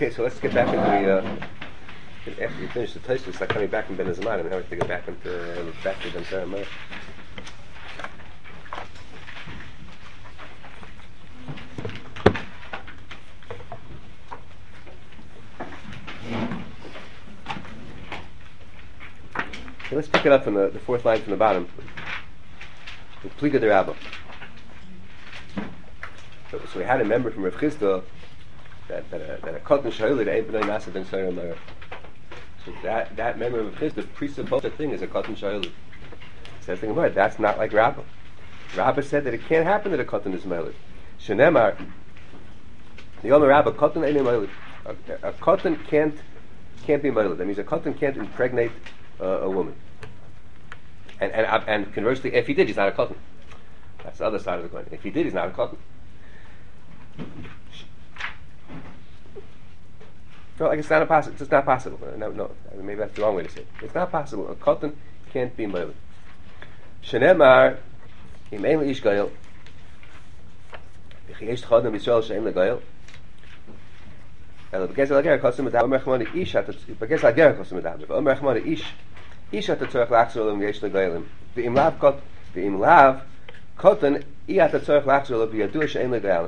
Okay, so let's get back into the. After you finish the taste, it's like coming back from Ben Azman, and now we have to get back into Ben Sarah. Okay, let's pick it up from the fourth line from the bottom. The Pliga de Rabba. So we had a member from Rav Chisda that a cotton shayla ain't b'nai nasa ben Sarah Meir. So that member of Rav Chisda presupposed a thing as a cotton shayla. Says the Gemara, that's not like Rabba. Rabba said that it can't happen that a cotton is meiled. Shenemar, the Omer Rabba, cotton ain't meiled. A cotton can't be meiled. That means a cotton can't impregnate a woman. And conversely, if he did, he's not a cotton. That's the other side of the coin. If he did, he's not a cotton. No, like it's not possible. It's not possible. No, maybe that's the wrong way to say it. It's not possible. A cotton can't be meiled. Shenemar, im ein ish gael. V'chiyesh tchodem Yisrael she'en legael. Ela b'gezel ager kosim edab. Omer chmoni ish hat b'gezel ager kosim edab. Omer chmoni ish hat tzorach lachzor lo v'yesh legaelim. V'im lav cotton I hat tzorach lachzor lo v'yadu she'en legaelim.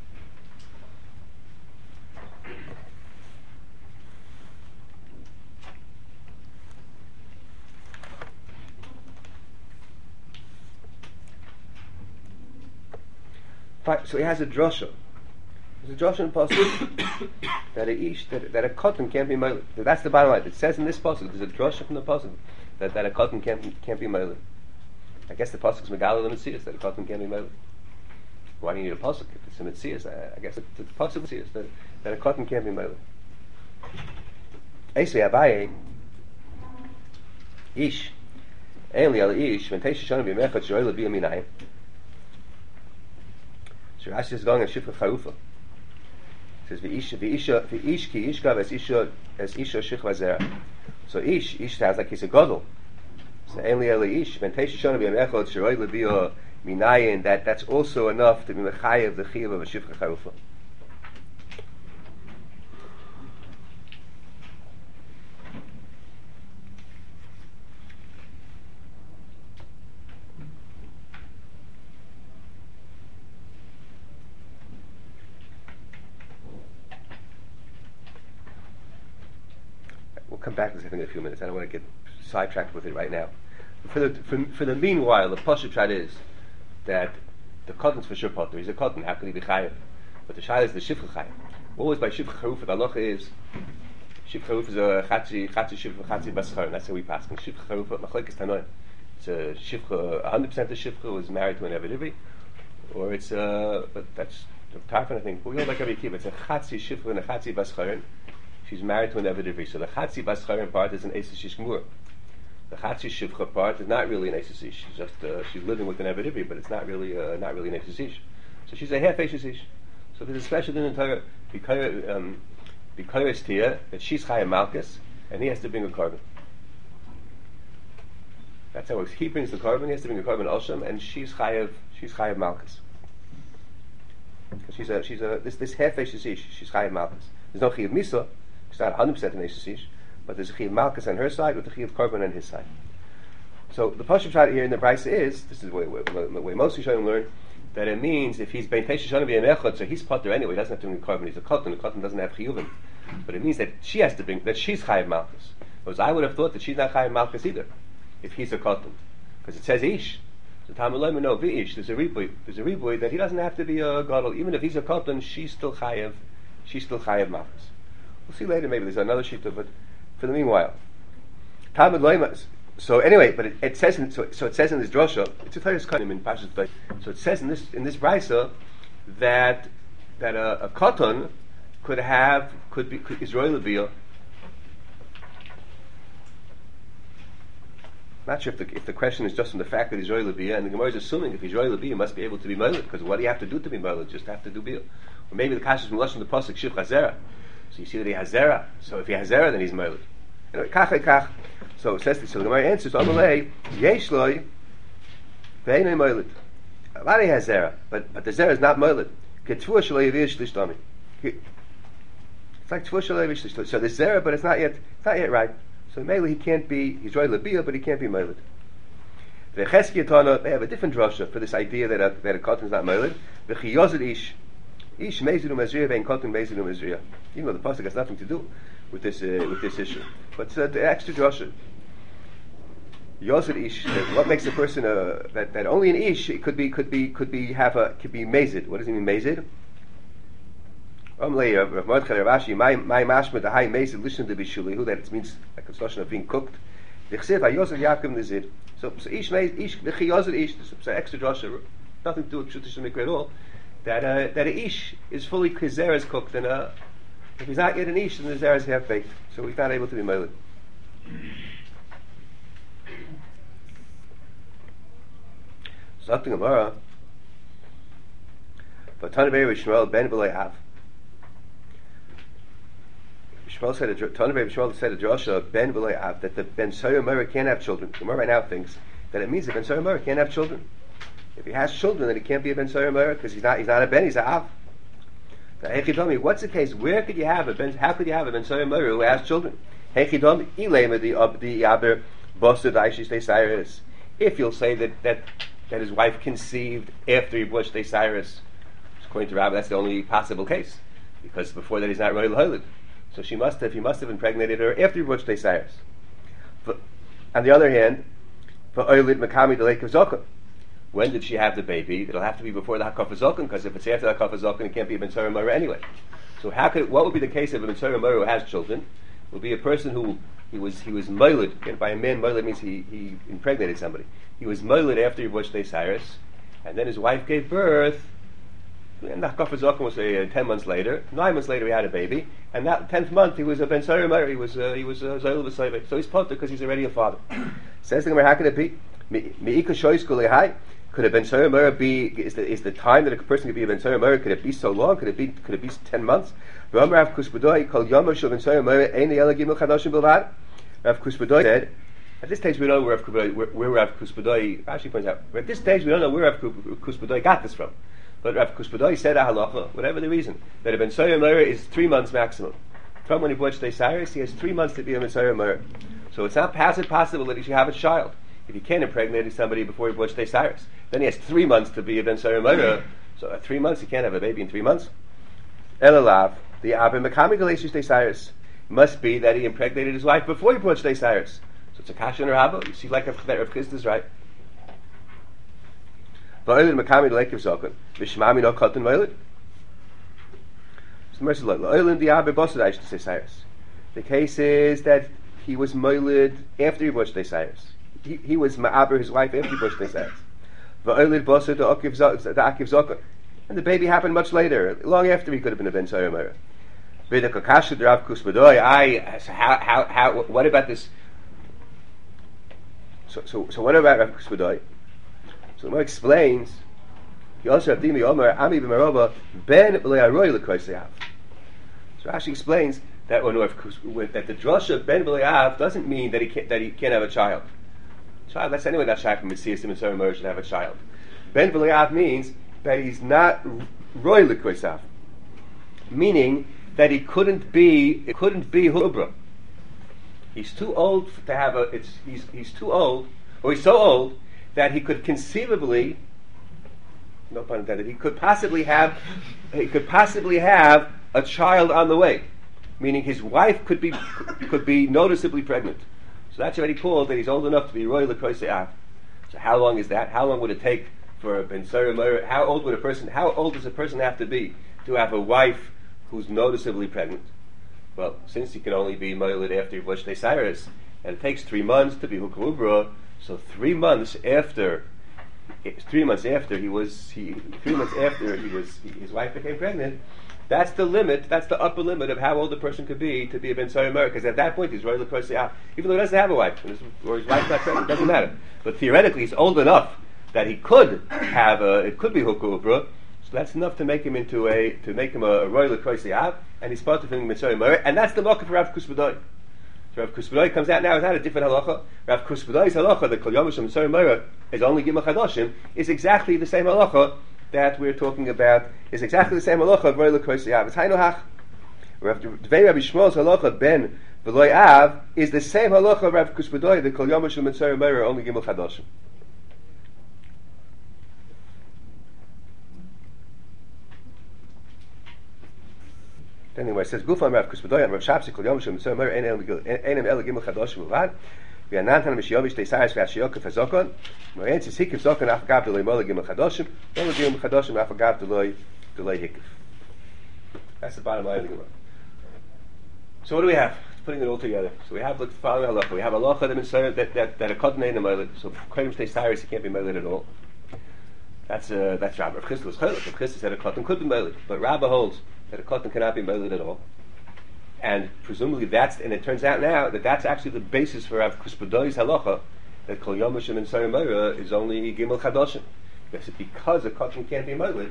So he has a drosha. There's a drosha in pasuk that a cotton can't be meiled. That's the bottom line. It says in this pasuk, there's a drosha from the pasuk that a cotton can't be meiled. I guess the pasuk is megala the mitzias that a cotton can't be meiled. Why do you need a pasuk if it's a mitzias? I guess the pasuk mitzias that a cotton can't be meiled. Eisei Abaye ish Eli al ish when teisha shana b'mechad shroila b'yaminayim. So Rashi is going on Shifra Charufa. It says v'ish ki ishka as isha shichva zera. So ish sounds like he's a gadol. So Eli ish when teisha shana b'mechad shroila b'yaminayim. That's also enough to be mechayev the chiyuv of a Shifra Charufa. We'll come back to this in a few minutes. I don't want to get sidetracked with it right now. For the meanwhile, the Pashup Shad is that the cotton's for sure potter. He's a cotton. How can he be chayev? But the shad is the shifcha chayev. What was by shifcha charuf? The halacha is shifcha charuf is a chatzi shifcha chatzi baschar. That's how we pass. Shifcha charuf machlekes tanoim. It's a shifcha. 100% of shifcha was married to an evidivri, or it's but that's the tarfin. I think we all like every kid. It's a chatzi shifcha and a chatzi baschar. She's married to an evidivri. So the chatzi baschar part is an eisesish gemur. The chatzi shivcha part is not really an eisesish. She's just she's living with an evidivri, but it's not really an eisesish. So she's a half eisesish. So there's a special thing in Torah because here that she's chayav malchus and he has to bring a carbon. That's how it works. He brings the carbon. He has to bring a carbon osham, and she's chayav malchus. She's this half eisesish. She's chayav malchus. There's no chayav misa. It's not 100% an eisesish. But there's a chiyav malchus on her side with a chiyav carbon on his side. So the pashup shot here in the brisa is this is the way most Rishonim learn that it means if he's bein teisha shana b'yemechad, so he's potter anyway. He doesn't have to bring carbon. He's a cotton. The cotton doesn't have chiyuvim, but it means that she has to bring that she's chayav malchus. Whereas I would have thought that she's not chayav malchus either if he's a cotton, because it says ish. So Talmud no v'ish. There's a riboy that he doesn't have to be a gadol. Even if he's a cotton, she's still chayav malchus. We'll see later. Maybe there's another shita, but for the meanwhile, Talmud Loimas. So anyway, but it says in this drosha, it's a Torah's kanim in Parshas Vayikra. So it says in this brisa that a cotton could be Israel Leviyah. Not sure if the question is just from the fact that Israel Leviyah, and the Gemara is assuming if Israel Leviyah must be able to be Melech, because what do you have to do to be Melech? Just have to do Biyah. Or maybe the Kash is from Lashon the pasuk Shiv Chazera. So you see that he has zera. So if he has zera, then he's Melech. Anyway, kach. So it says, so the Gemara answers, Amalei, Yesh loy, Ve'enei Melech. Avadi has zera, but the zera is not Melech. Ketvua shelo yavish lishtami. It's like Tfush Alei V'Shlish. So there's Zera, but it's not yet right. So Mele, he can't be, he's Roy Labiyah, but he can't be Meled. The Cheskia Tana, they have a different drasha for this idea that a Katan is not Meled. The Chiyozid Ish Mezid Umezriya, Vein Katan Mezid Umezriya. Even though the Pasuk has nothing to do with this issue. But the extra drasha. Yozid Ish, what makes a person that only an Ish could be Mezid. What does he mean Mezid? That it means a construction of being cooked. So ish extra drasha, nothing to do with Shutish Mikra at all. That a ish is fully kizera is cooked, and if he's not yet an ish, then the zera is half baked, so he's not able to be meiled. Something Gemara, but Tanabei Shmuel ben V'lei Av. Shmuel said a drasha ben V'lei Av that the Ben Soyer Mora can't have children. The Gemara right now thinks that it means that Ben Soyer Mora can't have children. If he has children, then he can't be a Ben Soyer Mora because he's not a Ben, he's a Av. Now, Hechidomi, what's the case? Where could you have a Ben? How could you have a Ben Soyer Mora who has children? Hechidomi ilema the aber bosed aishish de Cyrus. If you'll say that his wife conceived after he blushed de Cyrus, according to Rabbi, that's the only possible case because before that he's not royal holid. So he must have impregnated her after he blushed de Cyrus. On the other hand, for oilid makami the lake of Zokah. When did she have the baby? It'll have to be before the Hakaf Zokah, because if it's after the Hakaf Zokah, it can't be a Ben Soyer Mora anyway. So what would be the case of a Ben Soyer Mora who has children? It will be a person who he was moiled. And by a man, moiled means he impregnated somebody. He was moiled after he blushed de Cyrus, and then his wife gave birth. And the Hakaf Zokah was 10 months later. 9 months later, he had a baby, and that 10th month he was a Ben Soyer Mora. He was Zoyel B'Soyve. So he's potter because he's already a father. Says the Gemara, how can it be? Me'ika shoyis kulei. Could a Ben Soyer Mora be? Is the time that a person could be a Ben Soyer Mora? Could it be so long? Could it be 10 months? Rav Kuspudoi called Yomer Shel Ben Soyer Mora Ein Ela Gimel Chadashim Bilvad. Rav Kuspudoi said, at this stage we don't know where Rav Kuspudoi actually points out. At this stage we don't know where Rav Kuspudoi got this from. But Rav Kuspudoi said a halacha, whatever the reason, that a Ben Soyer Mora is 3 months maximum. From when he blushed de Cyrus, he has 3 months to be a Ben Soyer Mora. So it's not possible that he should have a child. If he can't impregnate somebody before he blushed de Cyrus, then he has 3 months to be a Ben Soyer Mora. So at 3 months he can't have a baby in 3 months. Elalav, the Abba Makami Galatius de Cyrus must be that he impregnated his wife before he blushed de Cyrus. So it's a kasha and a rabba. You see, like that Rav Chisda is right. Va'olid Makami Galatius Zokon V'shmami no Katan Va'olid. The case is that he was moiled after he blushed de Cyrus. He was ma'aber his wife after he blushed de Cyrus. And the baby happened much later, long after he could have been a Ben Soyer Mora. What about this? So what about Rav Kuspudoi? So the Gemara explains. He also have Dimi Omer Ami b'Merova Ben B'Le'aroy L'Kroiseyav. So Rashi explains that that the drasha Ben B'Le'av doesn't mean that he can't have a child. That's anyway not shy from Messias and Soyer Mora should have a child. Ben B'Le'av means that he's not Roy L'Kroiseyav, meaning that he couldn't be Hubra. He's too old to have he's too old, or he's so old that he could conceivably, no pun intended, he could possibly have a child on the way, meaning his wife could be noticeably pregnant. So that's already called that he's old enough to be Roy L'Kroiseyav. So how long is that? How long would it take for a Ben Soyer Mora? How old does a person have to be to have a wife who's noticeably pregnant? Well, since he can only be moiled after he blushed de Cyrus, and it takes 3 months to be Hukubra, so 3 months after his wife became pregnant, that's the limit, that's the upper limit of how old a person could be to be a Ben Soyer Mora, because at that point he's Roy L'Kroiseyav, even though he doesn't have a wife, or his wife's not pregnant, it doesn't matter. But theoretically he's old enough that he could have it could be Hukubra. So that's enough to make him a Roy L'Kroiseyav, and he's part of him Ben Soyer Mora, and that's the market for Rav Kuspudoi. So Rav Kuspudoi comes out now, it's not a different halacha. Rav Kuspudoi's halacha, the Kol Yomish Ben Soyer Mora is only Gimel Chadoshim, is exactly the same halacha that we're talking about, is exactly the same halacha of Roy L'Kroiseyav. It's Hainu Hach. Rabbi Shmuel's halacha ben v'loy av is the same halacha of Rav Kuspadoy, the Kol Yom Shel Mitzvah Meir only Gimel Chadoshim. Anyway, it says Gufan Rav Kuspadoy and Rav Shapsi Kol Yom Shel Mitzvah Meir Einem El Gimel Chadoshim Uvad. We are not going to Mishiyovish Tei Sayas V'Ashiyok Fazokon. Moyen Tzis Hikif Zokon Afagav Deloy Mola Gimel Chadoshim. Mola Gimel Chadoshim Afagav Deloy Hikif. That's the bottom line of the Gemara. So what do we have? Putting it all together. So we have the following halacha. We have halacha that a cotton ain't a moiled. So Kodim Tei Sayas he can't be moiled at all. That's Rabbi. Rav Chisda was chaylik. Rav Chisda said a cotton could be moiled, but Rabbi holds that a cotton cannot be moiled at all. And presumably and it turns out now that that's actually the basis for Rav Kuspadoy's halacha, that Kol Yom Hashem and Sarah Meira is only Gimel Chadoshim. Because a cotton can't be moiled,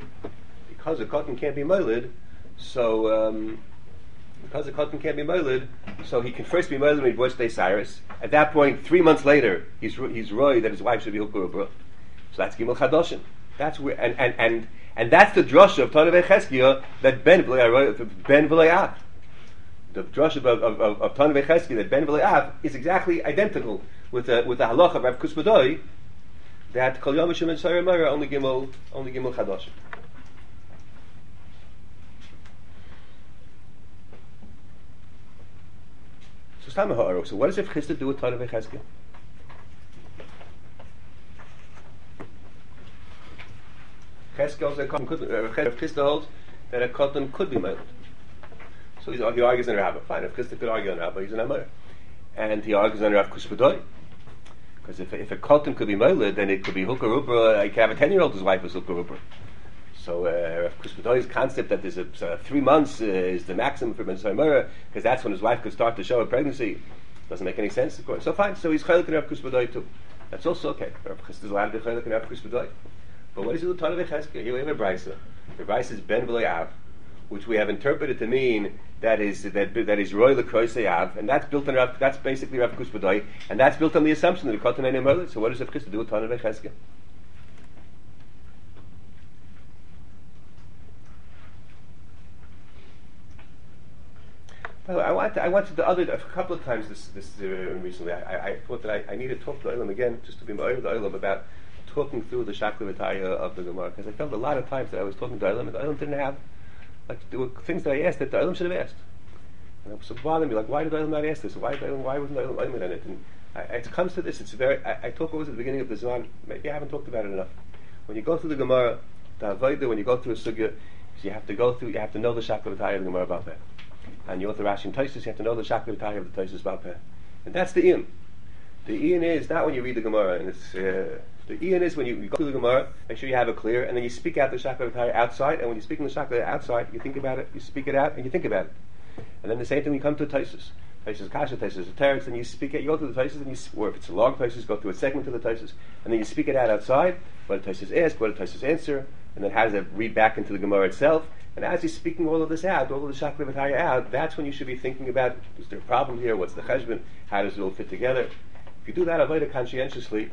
so he can first be moiled when he divorced Cyrus. At that point, 3 months later, he's roy that his wife should be Hukar Ubra. So that's Gimel Chadoshim. That's where and that's the drasha of Tanav Echeskia that Ben V'lei Av. The drush of Tanav Echeskia that Ben V'lei Av is exactly identical with the halacha of Rav Kuspadoy that Kol Yom Hashem and Sarah Meira only Gimel Chadoshim. So what does Rav Chisda do with Tanav Echeskia? Rav Chisda holds that a cotton could be moiled. So he argues on Rav. Fine, if Chisda could argue on Rav, he's an Amor. And he argues on Rav Kuspadoy. Because if a cotton could be moiled, then it could be Hukar Ubra. You can have a 10-year-old whose wife is Hukar Ubra. So Rav Kuspadoy's concept that there's 3 months is the maximum for Ben Saimura, because that's when his wife could start to show a pregnancy, doesn't make any sense, of course. So fine, so he's chaylik in Rav Kuspadoy too. That's also okay. Rav Chisda is allowed to be chaylik in Rav Kuspadoy. But what does he do with Tanav Echeskia? Here we have a brisa. The brisa is Ben V'lei Av, which we have interpreted to mean that is Roy L'Kroisei Av, and that's built on that's basically Rav Kuspadoy, and that's built on the assumption that the cotton ain't moiled. So what does Rav Chisda do with Tanav Echeskia? I wanted a couple of times this recently. I thought that I need to talk to Olam again, just to be ma'or the Olam about talking through the Shakla V'Taya of the Gemara, because I felt a lot of times that I was talking to Olam and the Olam didn't have, there were things that I asked that the Olam should have asked. And it was so bothering me, why did Olam not ask this? Why wasn't Olam Olam in it? And it comes to this. It's I talk always at the beginning of the Zman. Maybe I haven't talked about it enough. When you go through the Gemara, the Avodah, when you go through a sugya, you have to know the Shakla V'Taya of the Gemara about that. And you go to Rashi and Tosfos, you have to know the Shakla V'Taya of the Tosfos Balpeh. And that's the Iyun. The Iyun is not when you read the Gemara, and it's the Iyun is when you go through the Gemara, make sure you have it clear, and then you speak out the Shakla V'Taya outside, and when you speak in the Shakla outside, you think about it, you speak it out, and you think about it. And then the same thing when you come to Tosfos. Tosfos Kasha, Tosfos Teretz, and you speak it, you go through the Tosfos, and or if it's a long Tosfos, go through a segment of the Tosfos, and then you speak it out outside, what did Tosfos ask, what did Tosfos answer, and then how does it read back into the Gemara itself. And as you're speaking all of this out, all of the Shakla V'Taya out, that's when you should be thinking about, is there a problem here, what's the cheshbon, how does it all fit together? If you do that avodah conscientiously,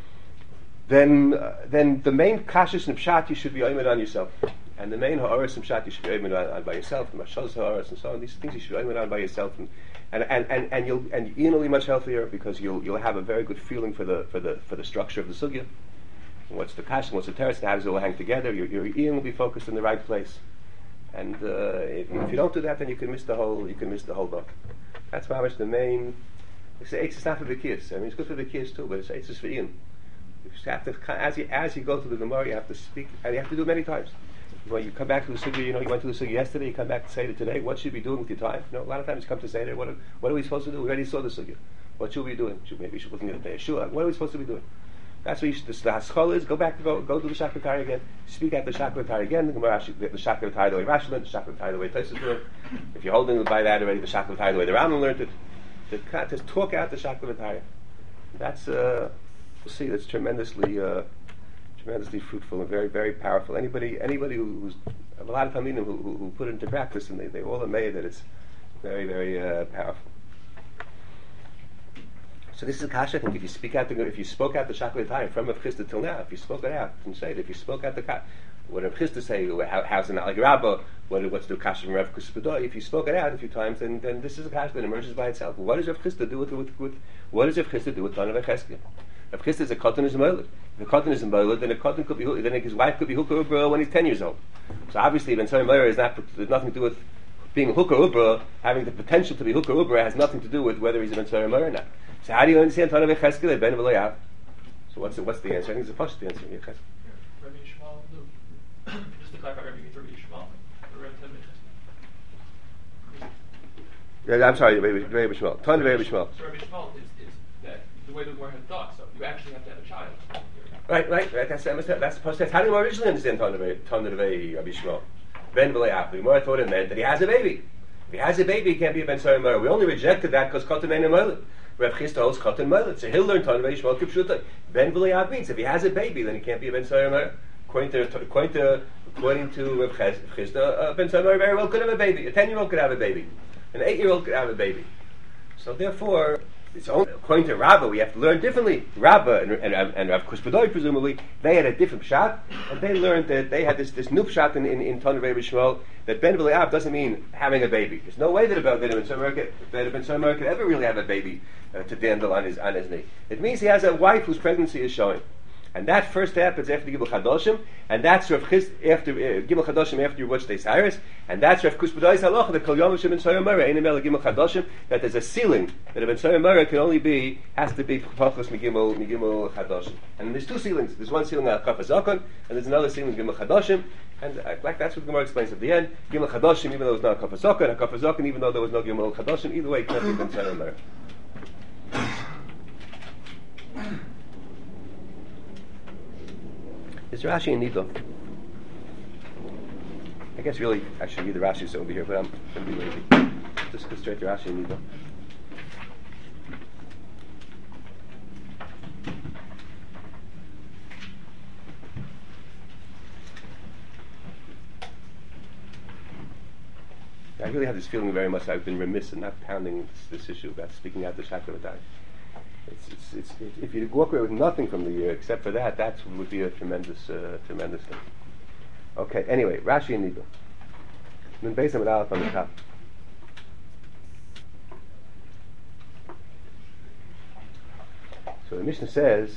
then the main kashas and pshat you should be oimed on yourself. And the main ha'aras and pshat you should be oimed on by yourself, the mashals ha'aras and so on, these things you should be oimed on by yourself. And you'll be much healthier because you'll have a very good feeling for the structure of the sugya. What's the kasha, what's the teretz, how does it all hang together? Your ear will be focused in the right place. And if you don't do that, then you can miss the whole book. That's why much the main. It's not for the kids. I mean, it's good for the kids too, but it's for Ian. You have to, as you go through the Gemara, you have to speak, and you have to do it many times. When you come back to the sugya, you went to the sugya yesterday. You come back to Seder today. What should we be doing with your time? A lot of times you come to Seder. What are we supposed to do? We already saw the sugya. What should we be doing? Maybe we should be looking at the Yeshua. What are we supposed to be doing? That's what the haschol is. Go do the Shakla V'Taya again. Speak out the Shakla V'Taya again. The Shakla V'Taya the way Rashi learned, the Shakla V'Taya the way Tosfos learned. If you're holding by that already, the Shakla V'Taya the way the Rambam learned it. Just talk out the Shakla V'Taya. That's we'll see. That's tremendously fruitful and very, very powerful. Anybody who's a lot of Talmidim who put it into practice, and they all admit that it's very, very powerful. So this is a kasha. I think if you spoke out the Shakla V'Taya from Rav Chisda till now, if you spoke it out, and say it, if you spoke out the what Rav Chisda say, how's it not like Rabbah, what's the kasha from Rav Kuspadoy? If you spoke it out a few times, then this is a kasha that emerges by itself. What does Rav Chisda do with what does Rav Chisda do with Tana V'Cheskel? Rav Chisda is a cotton is a moiled. If a cotton is a moiled, then a cotton could be then his wife could be hukah ubra when he's 10 years old. So obviously, Ben Sarah Meir there's nothing to do with being a hukah ubra, having the potential to be hukah ubra has nothing to do with whether he's a Ben Sarah Meir or not. So how do you understand Tana V'Cheskel and Ben V'Loyav? So what's the answer? I think it's a push the answer. Rabbi Yishmael, just to clarify, Rabbi Yishmael, Yeah, I'm sorry, Rabbi Yishmael. Tana Rabbi Yishmael. So Rabbi Yishmael is that the way the Gemara had thought. So you actually have to have a child. Right. That's the push. That's how do you originally understand Tana Rabbi Yishmael? Ben V'Loyav. The Gemara thought it meant that he has a baby. If he has a baby, he can't be a Ben Sarah Meir. We only rejected that because Katan ain't a Moiled. Rav Chisda holds Katan Moiled. So he'll learn Tana Rabbi Yishmael Kipshuta. Ben V'Loyav means if he has a baby, then he can't be a Ben Sarah Meir. According to Rav Chisda, Ben Sarah Meir very well could have a baby. A 10-year-old could have a baby. An 8-year-old could have a baby. So therefore, it's only, according to Rabbah, we have to learn differently. Rabbah and Rav Kuspadoy, presumably, they had a different pshat, and they learned that they had this new pshat in Tana Rabbi Yishmael, that Ben V'Le'av doesn't mean having a baby. There's no way that a Ben Sarah could ever really have a baby to dandle on his knee. It means he has a wife whose pregnancy is showing. And that first happens after Gimel Chadoshim, and that's Rav Chisda after Gimel Chadoshim after you watch Day Cyrus, and that's Rav Kuspadoy's halacha that Kol Yom Hashem Ben Sarah Meir Einam Ela Gimel Chadoshim, that there's a ceiling that a Ben Sarah Meir has to be Pachos Migimel Chadoshim. And there's two ceilings. There's one ceiling at Kaf Zakon, and there's another ceiling Gimel Chadoshim, and like that's what the Gemara explains at the end. Gimel Chadoshim, even though it was not Kaf Zakon, and Kaf Zakon, even though there was no Gimel Chadoshim, either way, it can't be Ben Sarah Meir. Is Rashi in Nidlo? I guess really, I should read the Rashi's over here, but I'm going to be lazy. Just go straight to Rashi in Nidlo. I really have this feeling very much I've been remiss in not pounding this issue about speaking out the Shakla V'dai. It's if you walk away with nothing from the year except for that would be a tremendous thing. Okay, anyway, Rashi and Nidlo. Then based on Aleph on the top. So the Mishnah says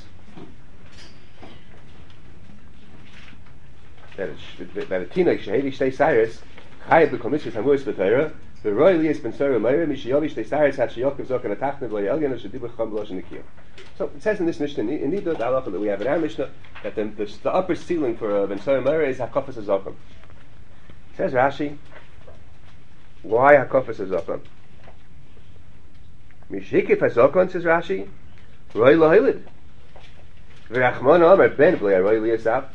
that a teenage shehedi shtei sayres chayav b'komishis hamuris b'Torah. The royal Elias ben Sarah Meir Mishayovish Day Cyrus had Sheyokov Zok and Atachne V'lo Elyon Shedibur Chom B'lo Shenikia. So it says in this Mishnah in Nidot the halacha that we have in our Mishnah that the upper ceiling for Ben Sarah Meir is Hakofas Hazokim. Says Rashi, why Hakofas Hazokim? Mishikif Hazokon, says Rashi, Roy Lohilid. V'Rachmon Omer Ben V'lo Roy Elias Av.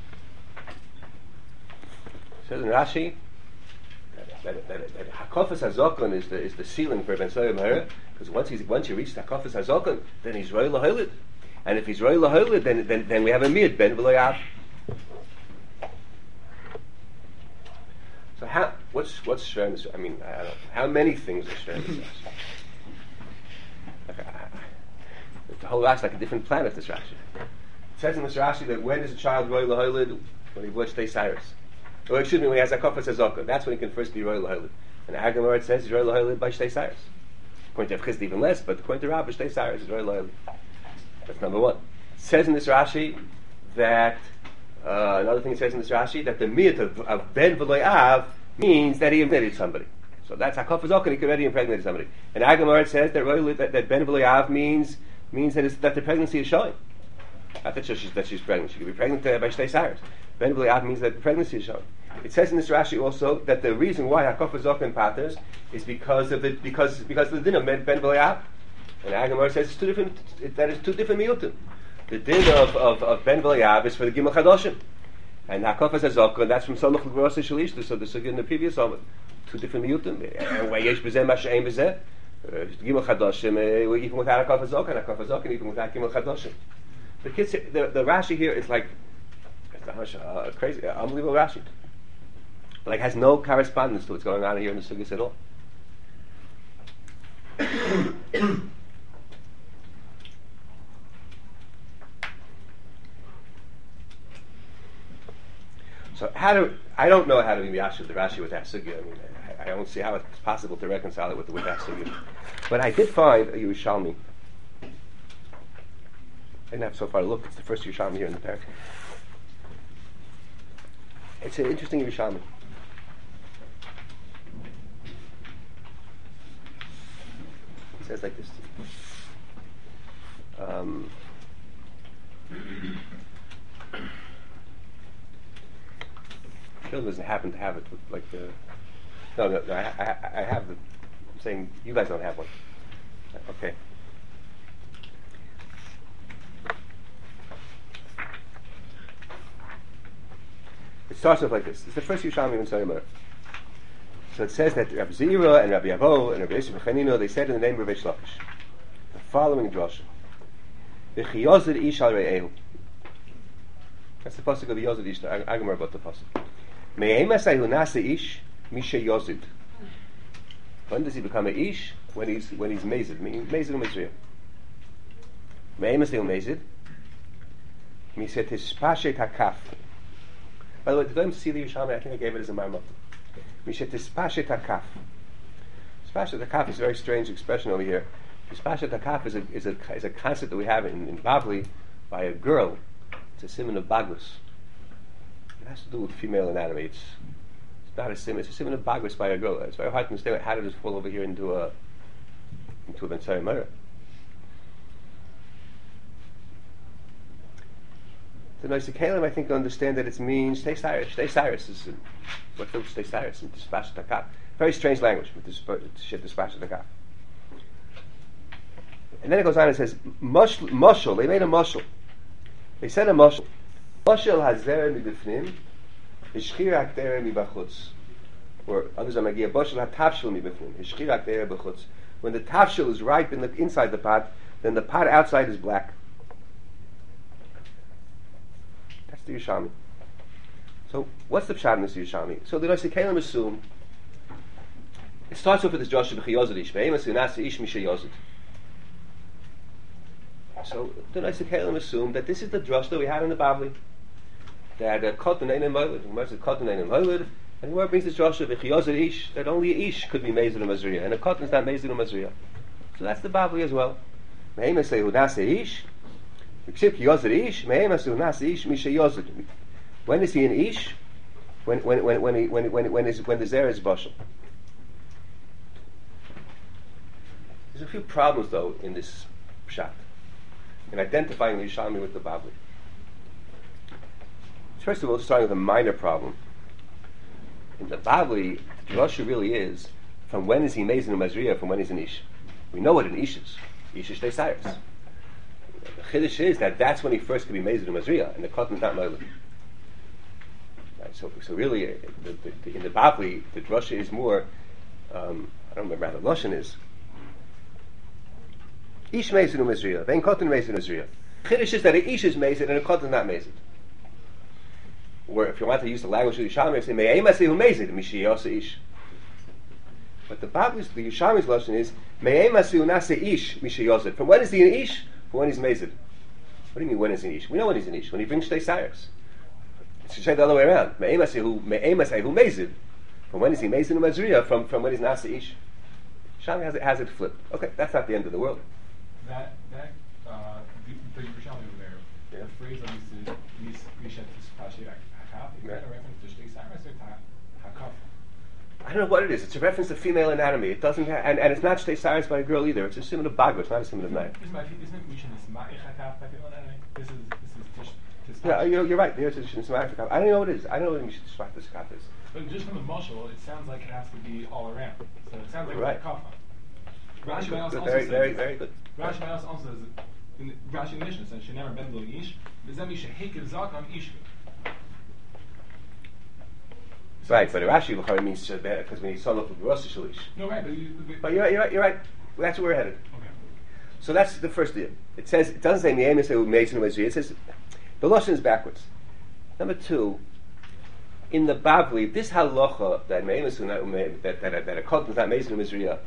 Says in Rashi that Hakofas Hazokon is the ceiling for Ben Sarah Meir, because once he reaches Hakofas Hazokon, then he's Roy Lahilid, and if he's Roy Lahilid, then we have a mid Ben V'Loyav. So what's shver in this? I mean, I don't know how many things are shver in this. The whole Rashi like a different planet. This Rashi. It says in this Rashi that when is a child Roy Lahilid? When he watched Day Cyrus. Or excuse me, when he has a Hakofas Hazokon, that's when he can first be Roy Lahilid. And the Hagamar it says he's Roy Lahilid by Shtei Cyrus. According to Rav Chisda even less, but according to Rabbah, Shtei Cyrus is Roy Lahilid. That's number one. It says in this Rashi that another thing it says in this Rashi that the miyat of Ben V'Loyav means that he impregnated somebody. So that's Hakofas Hazokon, he already impregnated somebody. And Hagamar it says that Ben V'Loyav means that the pregnancy is showing. Not that she's pregnant. She could be pregnant by Shtei Cyrus. Ben V'Loyav means that the pregnancy is showing. It says in this Rashi also that the reason why Hakofas Hazokon patters is because of the din of Ben V'Loyav. And Agamar says that is two different miyutim. The din of Ben V'Loyav is for the Gimel Chadoshim, and Hakofas Hazokon that's from Solach L'Gvorasa Shalishtu. So this is in the previous one, two different miyutim. And why yesh b'zeh masha'im b'zeh Gimel Chadoshim even without Hakofas Hazokon even without Gimel Chadoshim. The kids, the Rashi here is like crazy, unbelievable Rashi. Like has no correspondence to what's going on here in the Sugis at all. So I don't know how to be Yashu the Rashi with that sugya. I mean, I don't see how it's possible to reconcile it with that sugya. But I did find a Yerushalmi. I didn't have so far looked. It's the first Yerushalmi here in the parak. It's an interesting Yerushalmi. It says like this. Bill doesn't happen to have it with like the. No, I have the. I'm saying you guys don't have one. Okay. It starts off like this. It's the first Yerushalmi in Tzayimah. So it says that Rabbi Zira and Rabbi Avo and Rabbi Yosef Chanino, they said in the name of Reish Lakish the following drasha: V'chiyozid ish al re'ehu. That's the pasuk of the Yozid ish. I'm going about the pasuk. Me'emasai hu nasa ish misha yozid. When does he become a ish? When he's mezid. Mezid u'mezriya. Me'emasai hu mezid. Misha tispashet hakaf. By the way, did I see the Yerushalmi? I think I gave it as a marmot. Misha tispashet hakaf. Tispashet hakaf is a very strange expression over here. Tispashet hakaf is a concept that we have in Bavli by a girl. It's a simon of bagus. It has to do with female anatomy. It's not a simon. It's a simon of bagus by a girl. It's very hard to understand how did this fall over here into a Ben Tzayimah. The Noisei Kalim, I think, understand that it means Shtei Cyrus. Shtei Cyrus is what the Shtei Cyrus in Tispashet hakaf. Very strange language with Tispashet hakaf. And then it goes on and says, Moshel, they made a Moshel. They said a Moshel. Moshel hazer mibifnim, hishchirak dere mibachutz. Or others are magia, Moshel hatavshel mibifnim, hishchirak dere bachutz. When the tavshel is ripe inside the pot, then the pot outside is black. That's the Yerushalmi. So, what's the pshat in this Yerushalmi? So the Noisei Kalim assume, it starts off with this Joshua b'chiyozid ish, ve'emas unasa ish misha yozid. So the Noisei Kalim assume that this is the drush that we had in the Bavli, that kotan ein moiled, kotan ein moiled, and whoever brings this Joshua b'chiyozid ish, that only a ish could be mezid u'mazriya, and a kotan is not mezid u'mazriya. So that's the Bavli as well. Ve'emas unasa ish. When is he an ish? When the zera is bashal. There's a few problems though in this pshat, in identifying the Yerushalmi with the Bavli. First of all, starting with a minor problem. In the Bavli, the drasha really is from when is he mezid u'mazriya, from when he's an ish. We know what an ish is. Ish is Shtei Cyrus. The chiddush is that that's when he first could be mezid u'mazriya, and the cotton is not moiled. Right, so really, in the Bavli, the drasha is more. I don't remember how the lashon is. Ish mezid u'mazriya, then cotton mezid u'mazriya. Chiddush is that a ish is mezid and a cotton is not mezid. Or if you want to use the language of the Yerushalmi, you say me'emasei hu mezid mishiyasa ish. But the Yerushalmi's lashon is me'emasei hu nasa ish mishiyasa. From when is he an ish? From when he's mezid. What do you mean when is he an ish? We know when he's an ish. When he brings Shtei Cyrus. It should say the other way around. Me'emasei hu mezid. From when is he mezid u'mazriya? From when he's nasa ish. Yerushalmi has it flipped. Okay, that's not the end of the world. The Yerushalmi over there, yeah. The phrase that we said Tispashet hakaf, is that a reference to Shtei Cyrus or hakaf? I don't know what it is. It's a reference to female anatomy. It doesn't have, and it's not Shtei Cyrus by a girl either. It's a simon of bago. It's not a simon of night. Isn't it Mishan Isma'ich hakaf by female anatomy? This is Tispashet. Yeah, you're right. There's a Shemar hakaf. I don't know what it is. I don't know what Mishan hakaf is. But just from the mashal, it sounds like it has to be all around. So it sounds like right. A kafa. Rashi also very, says, very good. Rashi also says, in Rashi Mishnah says, "She never been lo ish." B'zeh misha hekev zakam ish. Right, but Rashi L'chari means because when he saw up with Rosh Shalish. No, right, but you're right. Well, that's where we're headed. Okay. So that's the first deal. It doesn't say Me'emes who makes an It says the lashon is backwards. Number two, in the Bavli, this halacha that Me'emes that a cult is not made in Mizriya,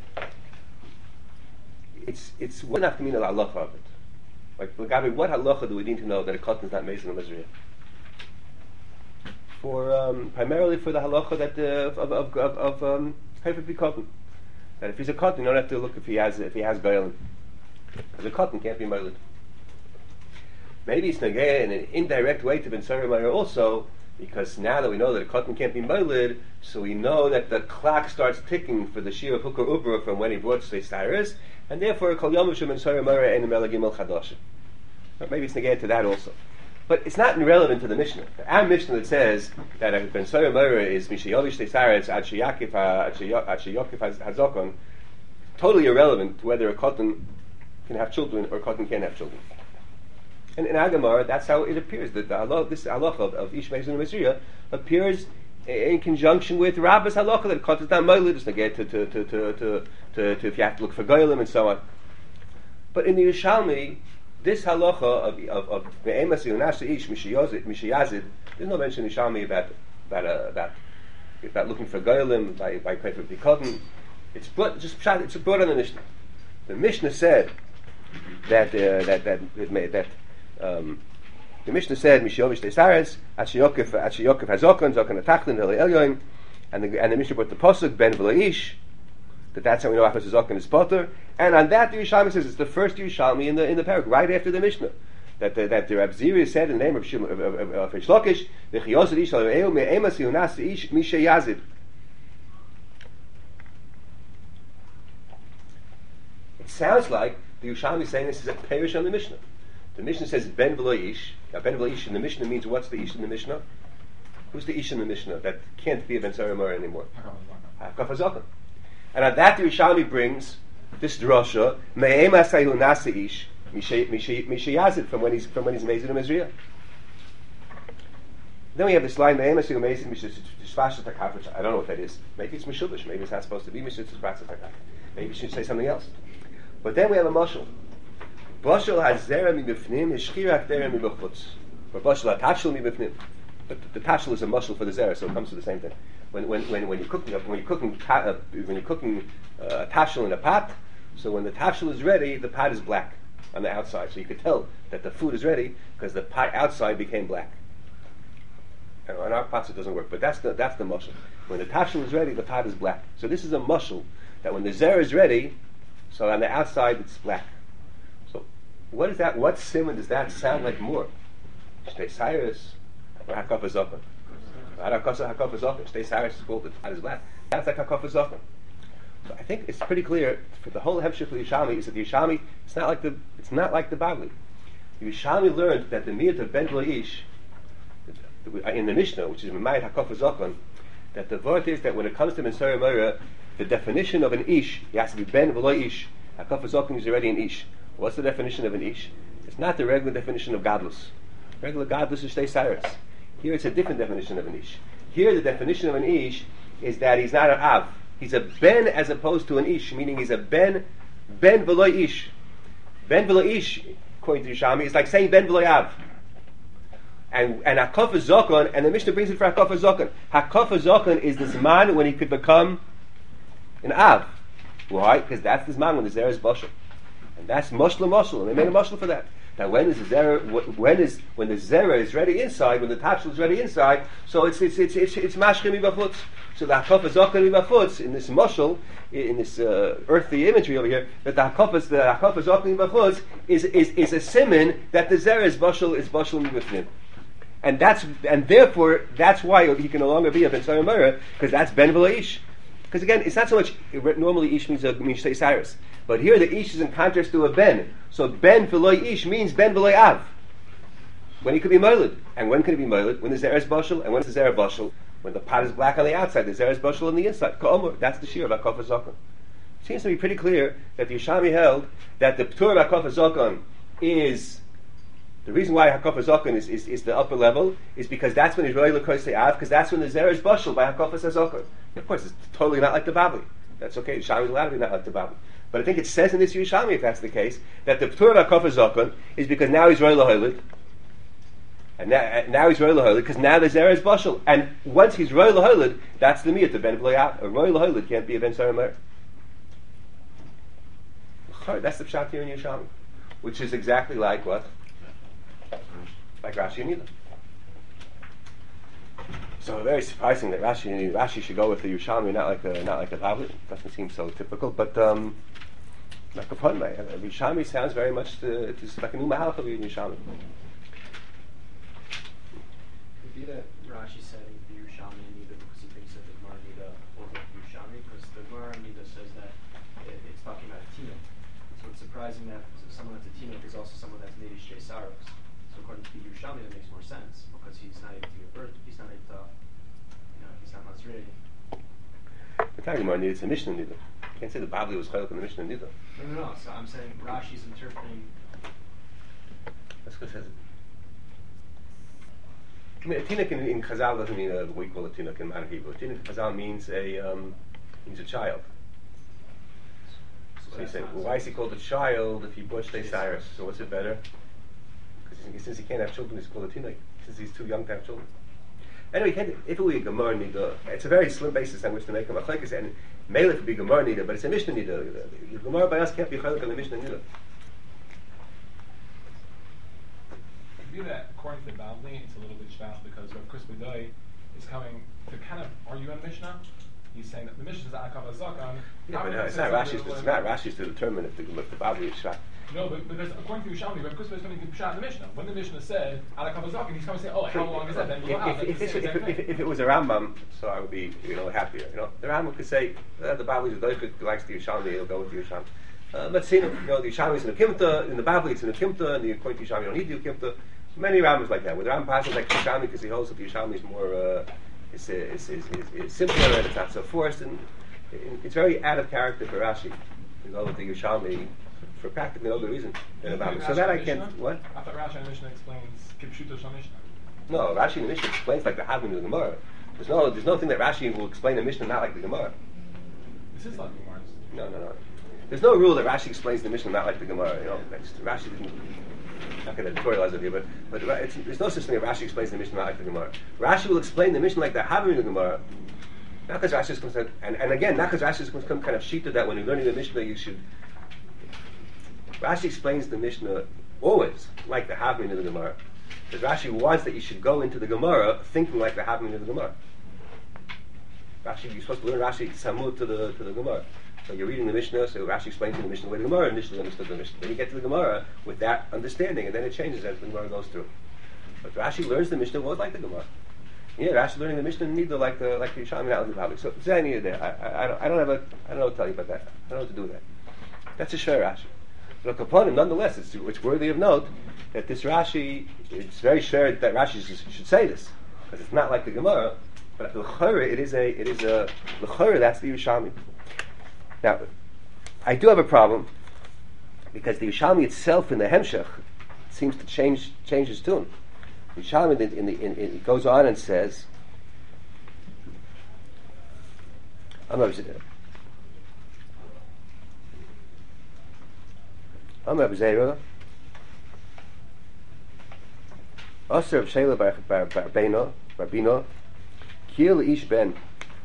it's one enough to mean a halacha of it. Like, Gabi, what halacha do we need to know that a cotton is not made in Mizriya? primarily for the halacha that of Hefet B'Kotten. That if he's a cotton, you don't have to look if he has Goyim. Because a cotton can't be moiled. Maybe it's nagaya in an indirect way to Ben Sarah also, because now that we know that a cotton can't be moiled, so we know that the clock starts ticking for the Shir of Hukar Ubra from when he brought Shtei Cyrus, and therefore Kol Yom Shem Ben Sarah Mara and Melagim El Chadashim. Maybe it's nagaya to that also. But it's not irrelevant to the Mishnah. Our Mishnah that says that Ben Sarah Mara is Mishayovish Shtei Cyrus Ad Sheyakif Hazokon, totally irrelevant to whether a cotton can have children or a cotton can't have children. And in Agamar, that's how it appears. That this halacha of Ish Meizun Mizriya appears in conjunction with Rabba's halacha that cotton is not moiled, just to get to if you have to look for goyim and so on. But in the Yerushalmi, this halacha of Me'emas Yonasa Ish Mishayazid, there's no mention in Yerushalmi about looking for goyim by Kefir B'Kotten. It's brought on the Mishnah. The Mishnah said that the Mishnah said Mishayovish Teisares Achiyokif Hazokon Zokon Atachtin V'Le Elyoin, and the Mishnah brought the pasuk Ben V'Leish, that's how we know Achos Zokon is Potter, and on that the Yerushalmi says it's the first Yerushalmi in the parak right after the Mishnah that the Reb Ziri said in the name of Rish Lakish the Chiyosed Ish Aleu Me'emas Yunas Ish Mishayazid. It sounds like the Yerushalmi is saying this is a perish on the Mishnah. The Mishnah says Ben V'lo Ish. Now Ben V'lo Ish in the Mishnah means what's the Ish in the Mishnah? Who's the Ish in the Mishnah that can't be a Ben Sarah Mora anymore? Hakaf Hazokon. And on that the Yerushalmi brings this drasha Me'em Asayu Nasa Ish Mishayazid from when he's Mezid and Mezriya. Then we have this line Me'em Asayu Mezid Mishashvashat Hakaf, which I don't know what that is. Maybe it's Mishubish. Maybe it's not supposed to be Mishashvashat Hakaf. Maybe you should say something else. But then we have a mashal. Bashal has zera mi b'fnim, yishchirak dera mi b'chutz. Or bashal ha-tashel mi b'fnim. But the tashel is a mashal for the zera, so it comes to the same thing. When you're cooking tashel in a pot, so when the tashel is ready, the pot is black on the outside. So you could tell that the food is ready because the pot outside became black. And on our pots it doesn't work, but that's the mashal. When the tashel is ready, the pot is black. So this is a mashal that when the zera is ready, so on the outside it's black. So what is that? What simon does that sound like more? Shtei Cyrus or Hakaf Hazokon? Hakaf Hazokon. Shtei Cyrus is called the pot is black. That's like Hakaf Hazokon. So I think it's pretty clear for the whole Hemshech of the Yerushalmi is that the Yerushalmi it's not like the Bavli. The Yerushalmi learned that the miyat of Ben V'Leish in the Mishnah, which is Memayit Hakaf Hazokon, that the word is that when it comes to Ben Sarah Mora, the definition of an ish, he has to be ben v'lo ish. Hakaf Hazokon is already an ish. What's the definition of an ish? It's not the regular definition of gadlus. Regular gadlus is Shtei Cyrus. Here it's a different definition of an ish. Here the definition of an ish is that he's not an av. He's a ben as opposed to an ish, meaning he's a ben v'lo ish. Ben v'lo ish, according to Yerushalmi, is like saying ben v'lo av. And Hakaf Hazokon, and the Mishnah brings it for Hakaf Hazokon. Hakaf Hazokon is this man when he could become an Av. Why? Because that's the man when the Zera is Bashal. And that's Mushla, and they made a Mushla for that. Now when the Zera is ready inside, when the Tashel is ready inside, so it's Mashkim Ibafutz. So the Hakaf Hazokon Ibafutz, in this Mushal, in this earthly imagery over here, that the Hakaf Hazokon Ibafutz is a siman that the Zera is Bashal Ibafnim. And therefore that's why he can no longer be a Ben Sarah Mora, because that's Ben V'lo Ish. Because again, it's not so much normally Ish means Shtei Cyrus, but here the Ish is in contrast to a Ben. So Ben V'lo Ish means Ben V'lo Av. When he could be Moiled, and when could he be Moiled? When the Zera is Bashal, and when is the Zera Bashal? When the pot is black on the outside, the Zera is Bashal on the inside. Ka'omur, that's the Shir of Hakaf Hazokon. It seems to be pretty clear that the Yerushalmi held that the P'tur of Hakaf Hazokon is. The reason why Hakaf Hazokon is the upper level is because that's when he's really l'koisei av, because that's when the Zera is Bashal by Hakaf Hazokon. Of course, it's totally not like the Babli. That's okay. Yerushalmi is allowed to be not like the Babli. But I think it says in this Yerushalmi, if that's the case, that the P'tur of Hakaf Hazokon is because now he's Roy L'Hoilid, and now he's Roy L'Hoilid because now the Zera is Bashal. And once he's Roy L'Hoilid, that's the miyat of Ben V'lo Av. A Roy L'Hoilid can't be a Ben Sarah Mora. That's the pshat here in Yerushalmi, which is exactly like what? Like Rashi and Nida. So very surprising that Rashi should go with the Yerushalmi, not like the Babli. Doesn't seem so typical, but like a pun. Yerushalmi sounds very much it's like a new Mahalach of Yerushalmi. Could be that Rashi said the Yerushalmi Nida because he thinks that the Gemara Nida holds like Yerushalmi, because the Gemara Nida says that it's talking about a tinuk. So it's surprising that someone that's a tinuk is also someone that's Nedish Jay Saros. So according to the Yerushalmi, that makes more sense because he's not able to give birth. He's not able to, he's not Masrei. The time Gemara Nida, it's a Mishnah Nida. You can't say the Babli was Chaylik in the Mishnah Nida. No. So I'm saying Rashi's interpreting. That's what it says. I mean, a tinuk in Chazal doesn't mean what we call a tinuk in modern Hebrew. A tinuk in Chazal means a child. So you say, well, why is he called a child if he bought Shtei Cyrus? So what's it better? Because since he can't have children, he's called a tinuk. Since he's too young to have children. Anyway, if it were a Gemara Nida, it's a very slim basis on which to make a machlekes, and Melech would be Gemara Nida, but it's a Mishnah Nida. The Gemara by us can't be chaylik on the Mishnah Nida. View that according to the Babli, it's a little bit shvach because Rav Chris B'dai is coming to kind of argue on Mishnah. He's saying that the Mishnah is Akav Zakan. Yeah, but it's not Rashi's to determine if the Babli is shvach. No, but because according to Yerushalmi, Rav Chris is going to give Pshat in the Mishnah. When the Mishnah said Akav Zakan, he's coming to say, oh, how long is that? Then if it was a Rambam, so I would be happier. The Rambam could say the Babli is doichik, likes the Yerushalmi, he'll go with the Yerushalmi. But see, the Yerushalmi is in the Kimta, in the Babli it's in the Kimta, and the according to Yerushalmi you don't need the Kimta. Many Rambams like that. With the Rambam passes like Yerushalmi because he holds that the Yerushalmi is more it's simpler and it's not so forced, and it's very out of character for Rashi to go with the Yerushalmi for practically no good reason. So that I can't. What? I thought Rashi in the Mishnah explains Kipshuto Shal Mishnah. No, Rashi in the Mishnah explains like the Havim in the Gemara. There's no thing that Rashi will explain the Mishnah not like the Gemara. This is like the Gemara. No. There's no rule that Rashi explains the Mishnah not like the Gemara. Rashi didn't. I'm not going to editorialize it here, but there's no such thing that Rashi explains the Mishnah not like the Gemara. Rashi will explain the Mishnah like the Havim in the Gemara, not because Rashi is going to, and again, not because Rashi is going to come kind of shita that when you're learning the Mishnah you should. Rashi explains the Mishnah always like the Havim in the Gemara, because Rashi wants that you should go into the Gemara thinking like the Havim in the Gemara. You're supposed to learn Rashi samud to the Gemara. So you're reading the Mishnah, so Rashi explains in the Mishnah the way the Gemara initially understood the Mishnah. Then you get to the Gemara with that understanding, and then it changes as the Gemara goes through. But Rashi learns the Mishnah was like the Gemara. Yeah, Rashi learning the Mishnah neither like the Yerushalmi, not like the Babli. So I need it there. I don't know what to tell you about that. I don't know what to do with that. That's a shver Rashi. But upon him, nonetheless, it's worthy of note that this Rashi, it's very shver that Rashi should say this because it's not like the Gemara. But l'chora, it is a l'chora. That's the Yerushalmi. Now, I do have a problem because the Yerushalmi itself in the Hemshech seems to change his tune. The Yerushalmi it goes on and says, Amar B'Zeira Aser of Sheila Barbino Kiel Ish Ben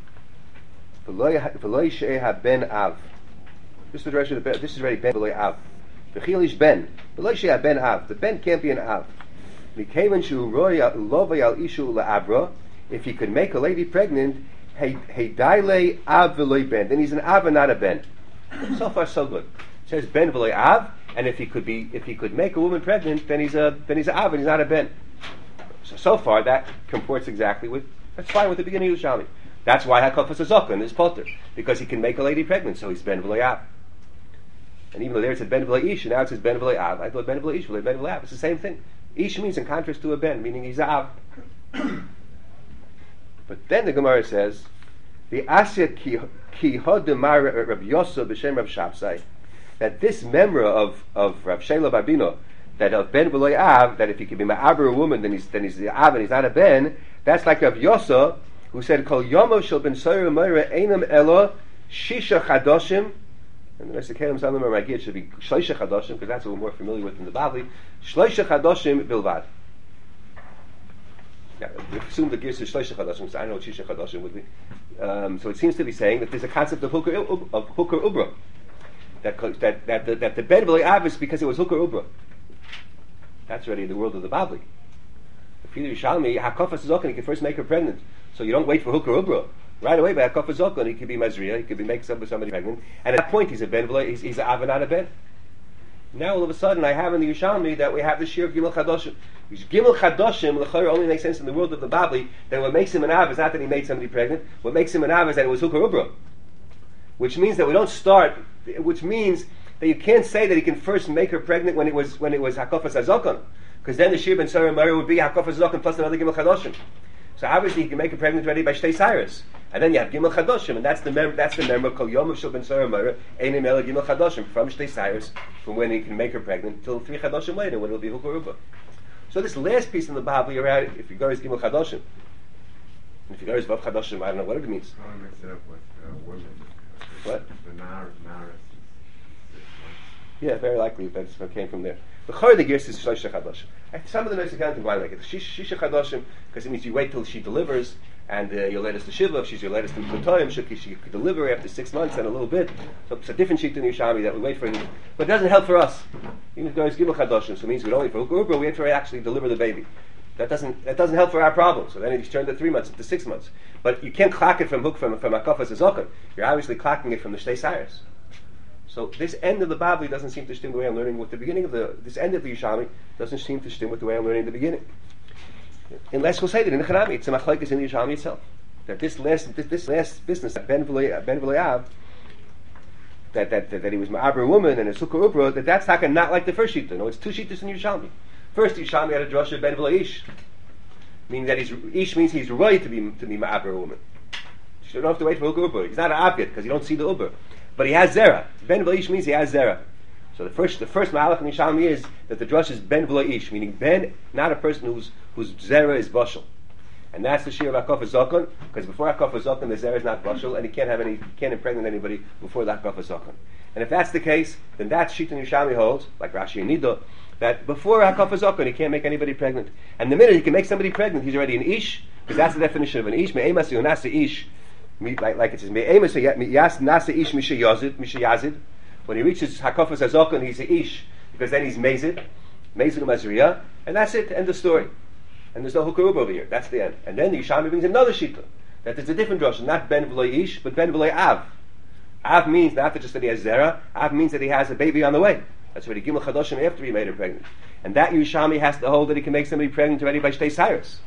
V'lo Yisheha Ben Av. This is already Ben V'lo Av. V'chil Ish Ben V'lo Yisheha Ben Av. The Ben can't be an Av. Mikaven Shu Roya Lovay Al Ishu LaAbra. If he could make a lady pregnant, Hey Daile Av V'lo Ben. Then he's an Av and not a Ben. So far so good. It says Ben V'lo Av, and if he could make a woman pregnant, then he's a Av and he's not a Ben. So far that comports exactly with. That's fine with the beginning of Yerushalmi. That's why Hakafas Azokan is Potter, because he can make a lady pregnant, so he's Ben V'lo Av. And even though there it said Ben V'lo Ish, and now it says Ben V'lo Av, I thought Ben V'lo Ish, Ben V'lo Av. It's the same thing. Ish means in contrast to a Ben, meaning he's a Av. But then the Gemara says, the Asya ki hodemar Rav Yosef b'shem Rav Shapsai, that this memra of Rav Sheila Barbino, that of Ben V'lo Av, that if he can be ma'aber a woman, then he's the Av and he's not a Ben. That's like Rav Yosef, who said, Kol Yomo Shel Ben Soyer Meira Einam Elo Shisha Chadoshim. And the rest of Kelim Salam Magid should be Shleisha Chadoshim, because that's what we're more familiar with in the Bavli. Shleisha Chadoshim Bilvad. Now, we assume the gears is Shleisha Chadoshim, so I don't know what Shisha Chadoshim would be. So it seems to be saying that there's a concept of Hukar Ubra. That the Ben V'lo Av is because it was Hukar Ubra. That's already in the world of the Bavli. If you Yerushalmi, Hakafas Azokan, he can first make her pregnant. So you don't wait for hukar ubra. Right away, by Hakaf Zokon, he could be Mazriya, he could be making somebody pregnant, and at that point he's a ben, he's an av and not a ben. Now all of a sudden I have in the Yerushalmi that we have the shir of Gimel Chadoshim. Which Gimel Chadoshim, l'chayr, only makes sense in the world of the Babli, that what makes him an av is not that he made somebody pregnant, what makes him an av is that it was hukar ubra. Which means that we don't start, which means that you can't say that he can first make her pregnant when it was Hakaf Zokon, because then the shir ben Sarah Mara would be Hakaf Zokon plus another Gimel Chadoshim. So obviously he can make her pregnant already by Shtei Cyrus. And then you have Gimel Chadoshim, and that's the member Kol Yom of Shel Ben Sarah Mara, Einim Ela Gimel Chadoshim, from Shtei Cyrus, from when he can make her pregnant till 3 Chadoshim later, when it'll be Hukar Ubba. So this last piece in the Babli around, if you go as Gimel Chadoshim, and if you go as Vav Chadoshim, I don't know what it means. I mix it up with women. What? The Naras is 6 months. Yeah, very likely that's what came from there. The Chor the Girs is Shlosh Chadoshim. Some of the nice accounting why like it. Shisha Chadoshim, because it means you wait till she delivers, and you'll let us to Shiva. If she's your latest in Plutoyim, she could deliver after 6 months and a little bit. So it's a different sheet than Yerushalmi that we wait for. But it doesn't help for us. Even if there is Gimel Chadoshim, so it means we don't wait for Hukar Ubra, we wait for her to actually deliver the baby. That doesn't help for our problem. So then it's turned to 3 months, to 6 months. But you can't clock it from Hakafas Zokon. You're obviously clocking it from the Shtei Cyrus. So this end of the Babli doesn't seem to stem the way I'm learning with the beginning of this end of the Yerushalmi doesn't seem to stem with the way I'm learning the beginning. Unless we'll say that in the Chanami, it's a machlekes in the Yerushalmi itself. That this last business, that Ben V'lei Av, that he was ma'aber woman and a sukkah ubra, that's not like the first shita. No, it's 2 shitas in Yerushalmi. First Yerushalmi had a drasha Ben V'lei Ish, meaning that Ish means he's right to be ma'aber woman. You don't have to wait for hukah ubra. He's not an av yet because you don't see the ubra. But he has zera. Ben v'leish means he has zera. So the first ma'alach in Yerushalmi is that the drush is ben v'leish, meaning ben, not a person whose zera is bashal. And that's the shir of Hakaf Zokon, because before Hakaf Zokon the zera is not bashal, and he can't impregnate anybody before the Hakaf Zokon. And if that's the case, then that shit in Yerushalmi holds, like Rashi and Nido, that before Hakaf Zokon he can't make anybody pregnant. And the minute he can make somebody pregnant, he's already an ish, because that's the definition of an ish. Me'emas yonasa ish. Like it says, when he reaches Hakafas Azokon, he's a ish, because then he's mezid Mazriya, and that's it, end of story. And there's no hukar over here, that's the end. And then the Yerushalmi brings another shita, that there's a different drush, not ben v'loi ish, but ben v'loi av. Av means not just that he has zera, av means that he has a baby on the way. That's what he Gimel Chadoshim after he made her pregnant. And that Yerushalmi has to hold that he can make somebody pregnant already by Shtei Cyrus.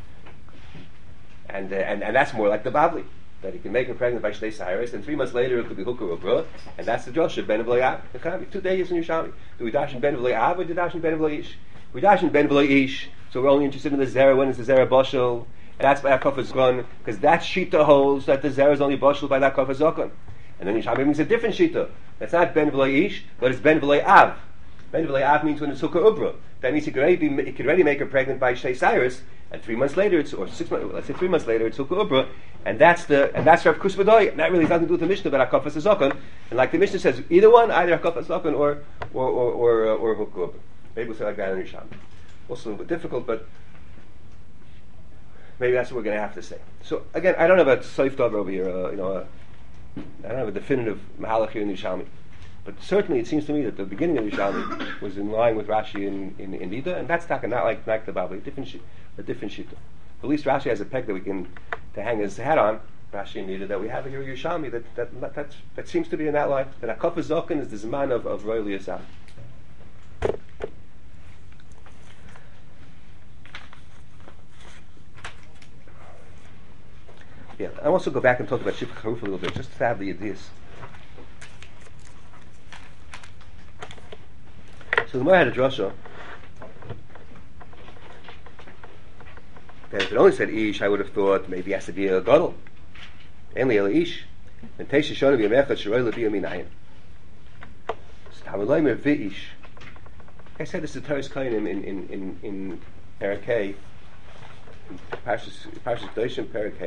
And that's more like the Babli, that he can make her pregnant by Shtei Cyrus, and 3 months later it could be Hukar Ubra, and that's the drush of Ben V'lei Av. It can't be 2 days in Yerushalmi. Do we dash in Ben V'lei Av or do we dash in Ben V'lei Ish? We dash in Ben V'lei Ish, so we're only interested in the Zera when it's the Zera Bashal, and that's by Hakaf Zokon, because that Shita holds that the Zera is only Bashal by that Hakaf Zokon. And then Yerushalmi brings a different Shita. That's not Ben V'lei Ish, but it's Ben V'lei Av. Ben V'lei Av means when it's Hukar Ubra. That means he could already make her pregnant by Shtei Cyrus, and 3 months later, or 6 months, let's say 3 months later, it's Hukar Ubra, and that's Rav Kus V'doi. And that really has nothing to do with the Mishnah, but Hakafas Zokon. And like the Mishnah says, either one, either Hakafas Zokon or Hukar Ubra. Maybe we'll say like that in Yerushalmi. Also a little bit difficult, but maybe that's what we're going to have to say. So again, I don't know about Seif Dover over here. I don't have a definitive mahalach here in Yerushalmi. But certainly it seems to me that the beginning of Yerushalmi was in line with Rashi in Nida, and that's not like the Babli, a different shita. At least Rashi has a peg that we can to hang his hat on, Rashi and Nida, that we have here in Yerushalmi, that seems to be in that line, that Hakaf Zokon is the Zman of Roy Liyasam. Yeah, I also go back and talk about Shifra Charuf a little bit, just to have the ideas. So the Gemara had a drasha that if it only said ish, I would have thought maybe it has to be a gadol. Only el ish. And teisha shonu b'yamechad shiroi l'biyam minayin. Stavulaymer v'ish. I said this is Teres Kainim in Parakeh, Parshas Doshim Parakeh.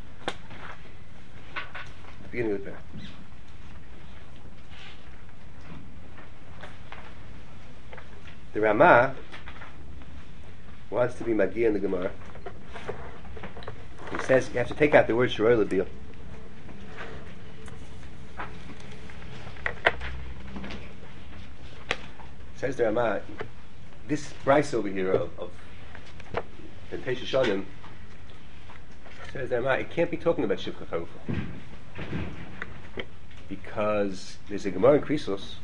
Beginning of the parak. The Ramah wants to be Magia in the Gemara. He says you have to take out the word Shiroi L'Bil. Says the Ramah, this price over here of Temptation Shonim Says the Rama, it can't be talking about Shivcha Charufa. Because there's a Gemara in Krisos,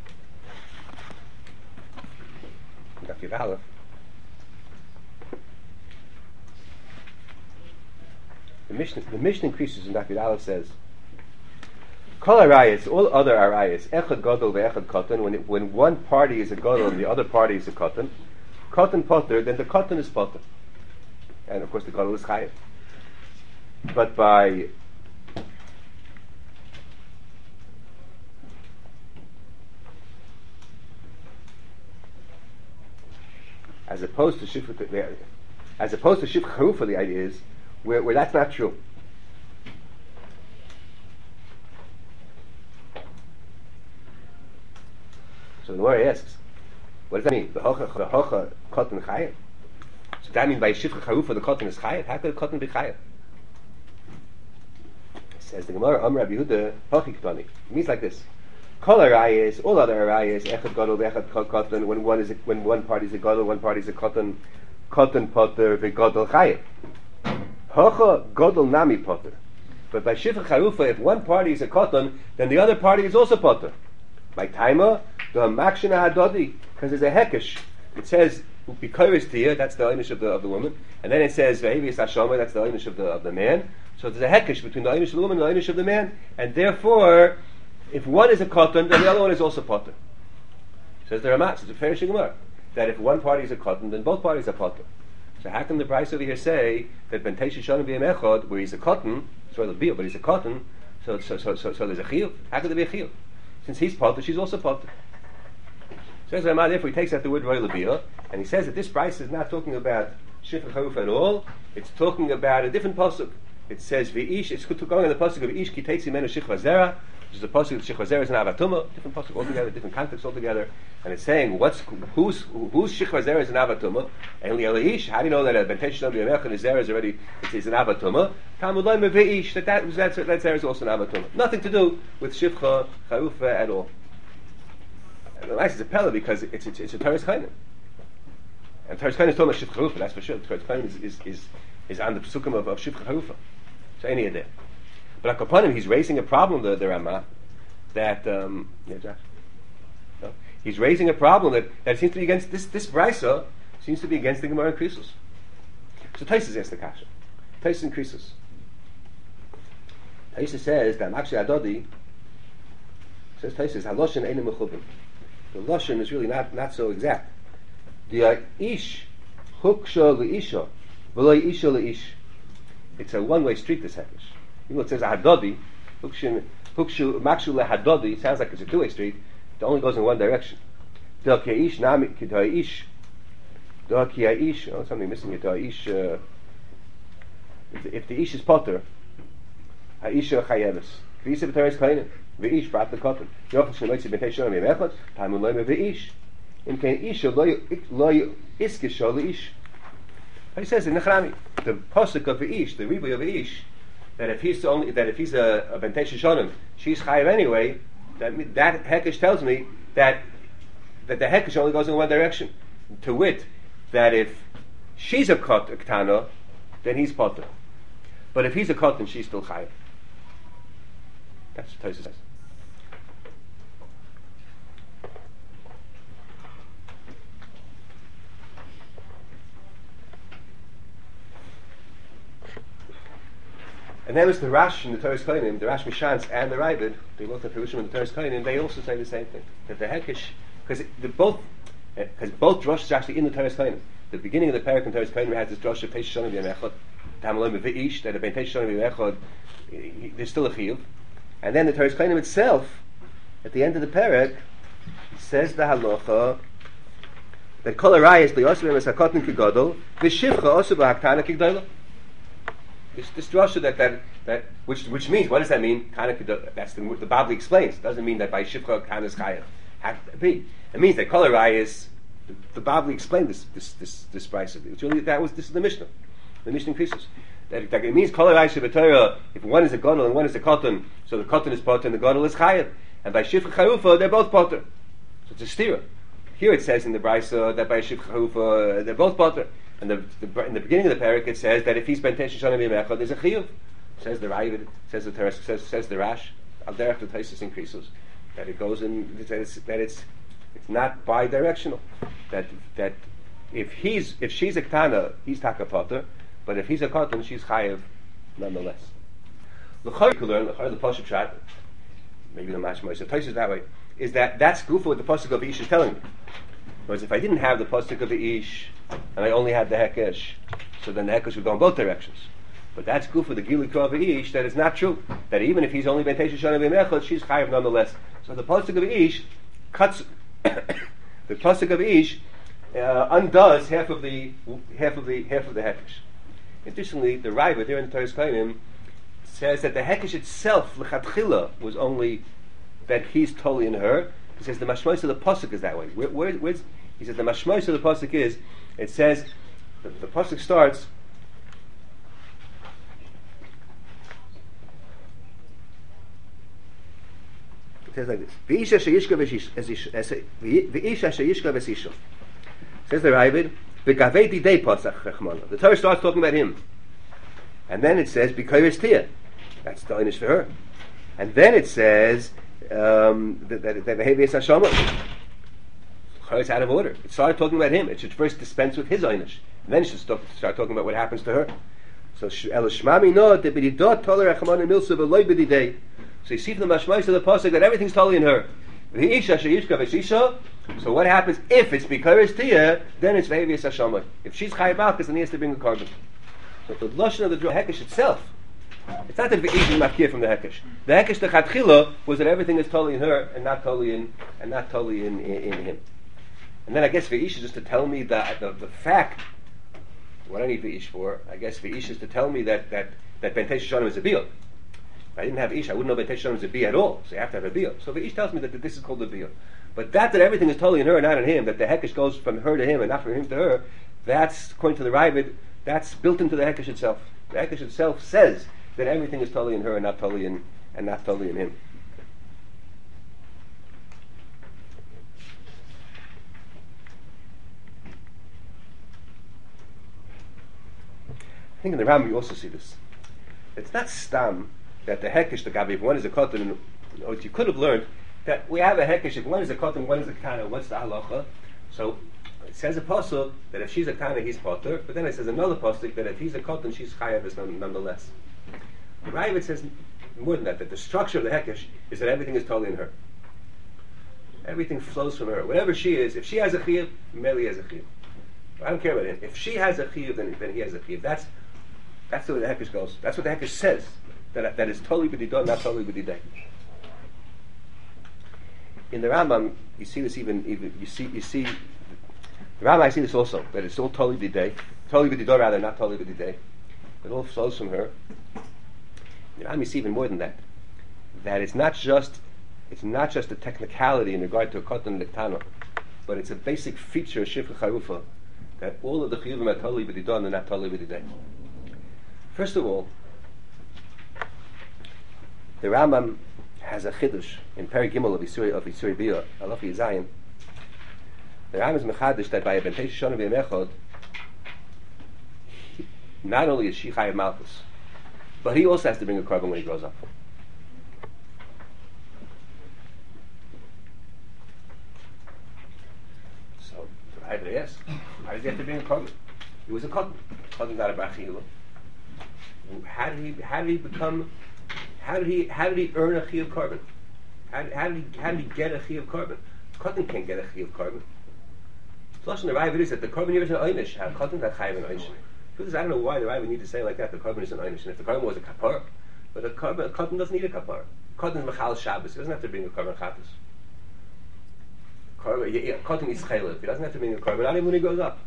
Daf Yud Aleph. The Mishnah in Krisos in Daf Yud Aleph says, Kol arayis, all other arayis, echad gadol ve'echad katan, when one party is a gadol and the other party is a katan potter, then the katan is potter. And of course the gadol is chayiv. But by as opposed to shivcha charufa, the idea is where that's not true. So the Gemara asks, what does that mean? The hocha katan chayev. So that means by shivcha charufa the katan is chayev. How could the katan be chayev? Says the Gemara, Amar Rabbi Yehuda, hochi ketani. It means like this: Kol arayis, all other arayis, echad gadol ve'echad katan. When one party is a gadol, one party is a katan potter ve'gadol chayev. Hocha gadol nami potter. But by shivcha charufa, if one party is a katan, then the other party is also potter. By taima, the makshina hadodi, because there's a hekesh. It says bikoris tia, that's the einish of the woman, and then it says ve'evius hashama, that's the einish of the man. So there's a hekesh between the einish of the woman and the einish of the man, and therefore, if one is a katan, then the other one is also potter. Says the Ramat, it's a fair Gemara, that if one party is a katan, then both parties are potter. So how can the Bryce over here say that ben teisha shanim b'yem echad, where he's a katan, it's rather beer, but he's a katan, so there's a chiyuv? How could there be a chiyuv? Since he's potter, she's also potter. Says Ramah, therefore he takes out the word roy l'biyah, and he says that this price is not talking about shivcha charufa at all. It's talking about a different pasuk. It says v'ish. It's going on the pasuk of v'ish ki teitzi menu shikva zera, which is the pasuk of shikva zera is an avatuma. Different pasuk altogether, different context altogether, and it's saying whose shikva zera is an avatuma. And li'ish, how do you know that a ben teisha shlam b'yamech and zera is already is an avatuma? Talmud loyim v'ish that zera is also an avatuma. Nothing to do with shivcha charufa at all. And the nice is a pella because it's a Torah's Chayim. And Torah's Chayim is talking about Shivcha Charufa, that's for sure. Torah's Chayim is on the psukim of Shivcha Charufa. So any idea. But upon him, he's raising a problem, the Ramah, that, yeah, Josh? No? He's raising a problem that seems to be against, this Brisa seems to be against the Gemara in Krisos. So Taisus asks the Kasha. Taisus in Krisos. Taisus says that actually Adodi, says Taisus, Haloshin Einim Mechubim. The Lashon is really not so exact. The ish huksha leisha, v'lo isha leish. It's a one-way street. This hekesh. Even though it says hadodi, hukshu makshu lehadodi, it sounds like it's a two-way street. It only goes in one direction. Del ki'ish nami ki'ish. Del ki'ish. Oh, something missing here. Ish. If the ish is potter, ha'isha chayeves. V'isa b'teres kainin. V'ish b'at l'kotten. Yochel shnemoitzi b'tei shalom yemechot. Tamun loyme v'ish. Im kein isha lo iskisha leish. He says in Nechrami, the pasuk of v'ish, the ribuy of v'ish, that if he's a ben teisha shalom, she's chayiv anyway. That hekesh tells me that the hekesh only goes in one direction. To wit, that if she's a ktana, then he's potter. But if he's a katan, she's still chayiv. That's what Tosfos says. And then there's the Rash and the Torah's Kohanim, the Rash Mishans and the Ravid. They looked at Perushim and the Torah's Kohanim. They also say the same thing, that the Hekesh, because both drushes are actually in the Torah's Kohanim. The beginning of the parak in Torah's Kohanim has this drush of Teish Shonim B'Yamechad, Tamalom V'ish, that a Ben Teish Shonim B'Yamechad, there's still a chiyuv. And then the Torah's Kohanim itself, at the end of the parak, says the halacha that kol arayis li'osu b'emes hakotin kigadol v'shivcha osu b'haktana kigdola. This drasha that which means, what does that mean? That's the Babli explains. It doesn't mean that by shivcha kanas chayav. It means that kol arayis. The Babli explained this price of it. Really, this is the Mishnah. The Mishnah increases. That it means kol arayis b'Torah. If one is a gadol and one is a katan, so the katan is potter and the gadol is chayav. And by shivcha charufa, they're both potter. So it's a stira. Here it says in the Brisa that by shivcha charufa they're both potter. And in the beginning of the parak it says that if he's ben tesh shana b'mechad, there's a chiyuv. Says the Ravid, says the Teres, says the Rash. Al derech the Taisus increases that it goes in that it's not bi-directional. That if she's a ktana, he's takapater, but if he's a katan, she's chayev nonetheless. L'chor you can learn, l'chor the pasuk shot, maybe the mashma so Taisus that way, is that's goofa what the pasuk of Ish is telling me. Whereas if I didn't have the pasuk of the Ish and I only had the hekesh, so then the hekesh would go in both directions. But that's good for the Gili Krov Ish, that it's not true. That even if he's only Ben Teisha Shana B'Mechad, she's chayav nonetheless. So the pasuk of Ish cuts the pasuk of Ish undoes half of the hekesh. Interestingly, the Raiva there in the Toras Kohanim says that the hekesh itself l'chatchila was only that he's totally in her. He says the mashmos of the pasuk is that way. He says the mashmos of the pasuk is, it says the pasuk starts. It says like this: says the Ravid, the Torah starts talking about him, and then it says "B'kayres tia." That's the Einish for her, and then it says that behavior is Hashama. It's out of order. It started talking about him. It should first dispense with his Einish, and then it should start talking about what happens to her. So Elishmami no de b'didot toler Rachman and Milsa v'loy b'didei. So you see from the mashmais of the pasuk that everything's totally in her. So what happens if it's b'kayres tia? Then it's ve'evias hashamay. If she's chayav malchus, then he has to bring a carbon. So the lashon of the hekesh itself, it's not that ve'evias makir from the hekesh. The hekesh the chatchila was that everything is totally in her and not totally in him. And then I guess ve'ish is just to tell me the fact. What I need ve'ish for, I guess ve'ish is to tell me that ben teisha shanim is a biur. If I didn't have Ish, I wouldn't know that Tesh is a Bia at all. So you have to have a Bia. So the Ish tells me that this is called a Bia. But that everything is totally in her and not in him, that the Hekesh goes from her to him and not from him to her, that's, according to the Ravid, that's built into the Hekesh itself. The Hekesh itself says that everything is totally in her and not totally in him. I think in the Ram you also see this. It's not stam that the hekesh, the gabi, if one is a kotan, you could have learned that we have a hekesh, if one is a kotan, one is a kana, what's the halacha? So it says a pasuk that if she's a kana, he's potter, but then it says another pasuk that if he's a kotan, she's chayav nonetheless. The Ravid says more than that the structure of the hekesh is that everything is totally in her. Everything flows from her. Whatever she is, if she has a chiyuv, Meli has a chiyuv. I don't care about it. If she has a chiyuv, then he has a chiyuv. That's the way the hekesh goes. That's what the hekesh says. That is totally b'didah, not totally b'didah. In the Rambam, you see this even you see the Rambam. I see this also, that it's all totally b'didah rather, not totally b'didah. It all flows from her. In the Rambam, you see even more than that. That it's not just a technicality in regard to a kotan and a ktana, but it's a basic feature of shifra charufa that all of the chiyuvim are totally b'didah and they're not totally b'didah. First of all, the Rambam has a chiddush in Perek Gimel of Yisuri Bia, Alaf Yizayin. The Rambam is mechadish that by a ben teisha shana b'mechad, not only is she chayav malchus, but he also has to bring a carbon when he grows up. So I ask, why does he have to bring a carbon? He was a cotton. Cotton got a brachilu. How did he earn a chiyuv carbon? How did he get a chiyuv carbon? Cotton can't get a chiyuv carbon. The lashon the Ravid is that the carbon here is an einish. How cotton got chayav an einish? I don't know why the Ravid need to say like that. The carbon is an einish, and if the carbon was a kapar, but a cotton doesn't need a kapar. Cotton is mechal Shabbos. He doesn't have to bring a carbon chatas. Cotton is chaylev. He doesn't have to bring a carbon. Not even when he goes up.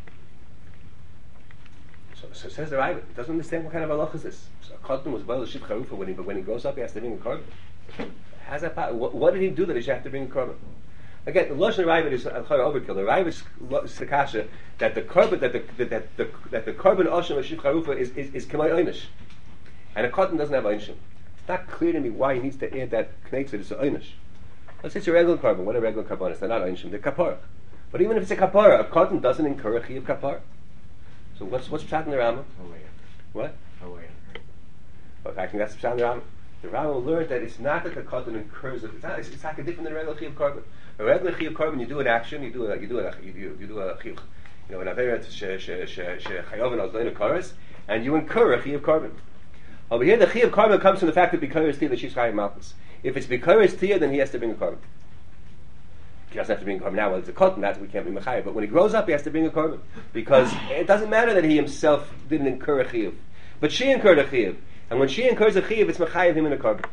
So says the Ravid, he doesn't understand what kind of halach is this. So a cotton was well ship charufa when he grows up, he has to bring a carbon. How's that part? What did he do that he should have to bring a carbon? Again, the lashon Ravid is overkill. The Ravid is sakasha that the carbon that the carbon oshim of ship charufa is k'may einish, and a cotton doesn't have einish. It's not clear to me why he needs to add that connects it. It's an einish. Let's say it's a regular carbon. What are regular carbonis? They're not einish. They're kapar. But even if it's a kapara, a cotton doesn't incur a chiyuv kapara. So what's pshat in the Rambam? What? Okay, I think that's pshat in the Rambam. The Rambam learned that it's not that the katan incurs it. It's like a different than a regular chiyuv korban. A regular chiyuv korban, you do an action, you do a chiyuv. You know, an averet shechayoven al doina kares, and you incur a chiyuv korban. Over here, the chiyuv korban comes from the fact that bikaris tia that she's chayav malchus. If it's bikaris tia, then he has to bring a korban. He doesn't have to bring a korban now. Well, it's a cotton, that's we can't be mechayev. But when he grows up, he has to bring a korban because it doesn't matter that he himself didn't incur a chiyuv, but she incurred a chiyuv, and when she incurs a chiyuv, it's mechayev him in a korban.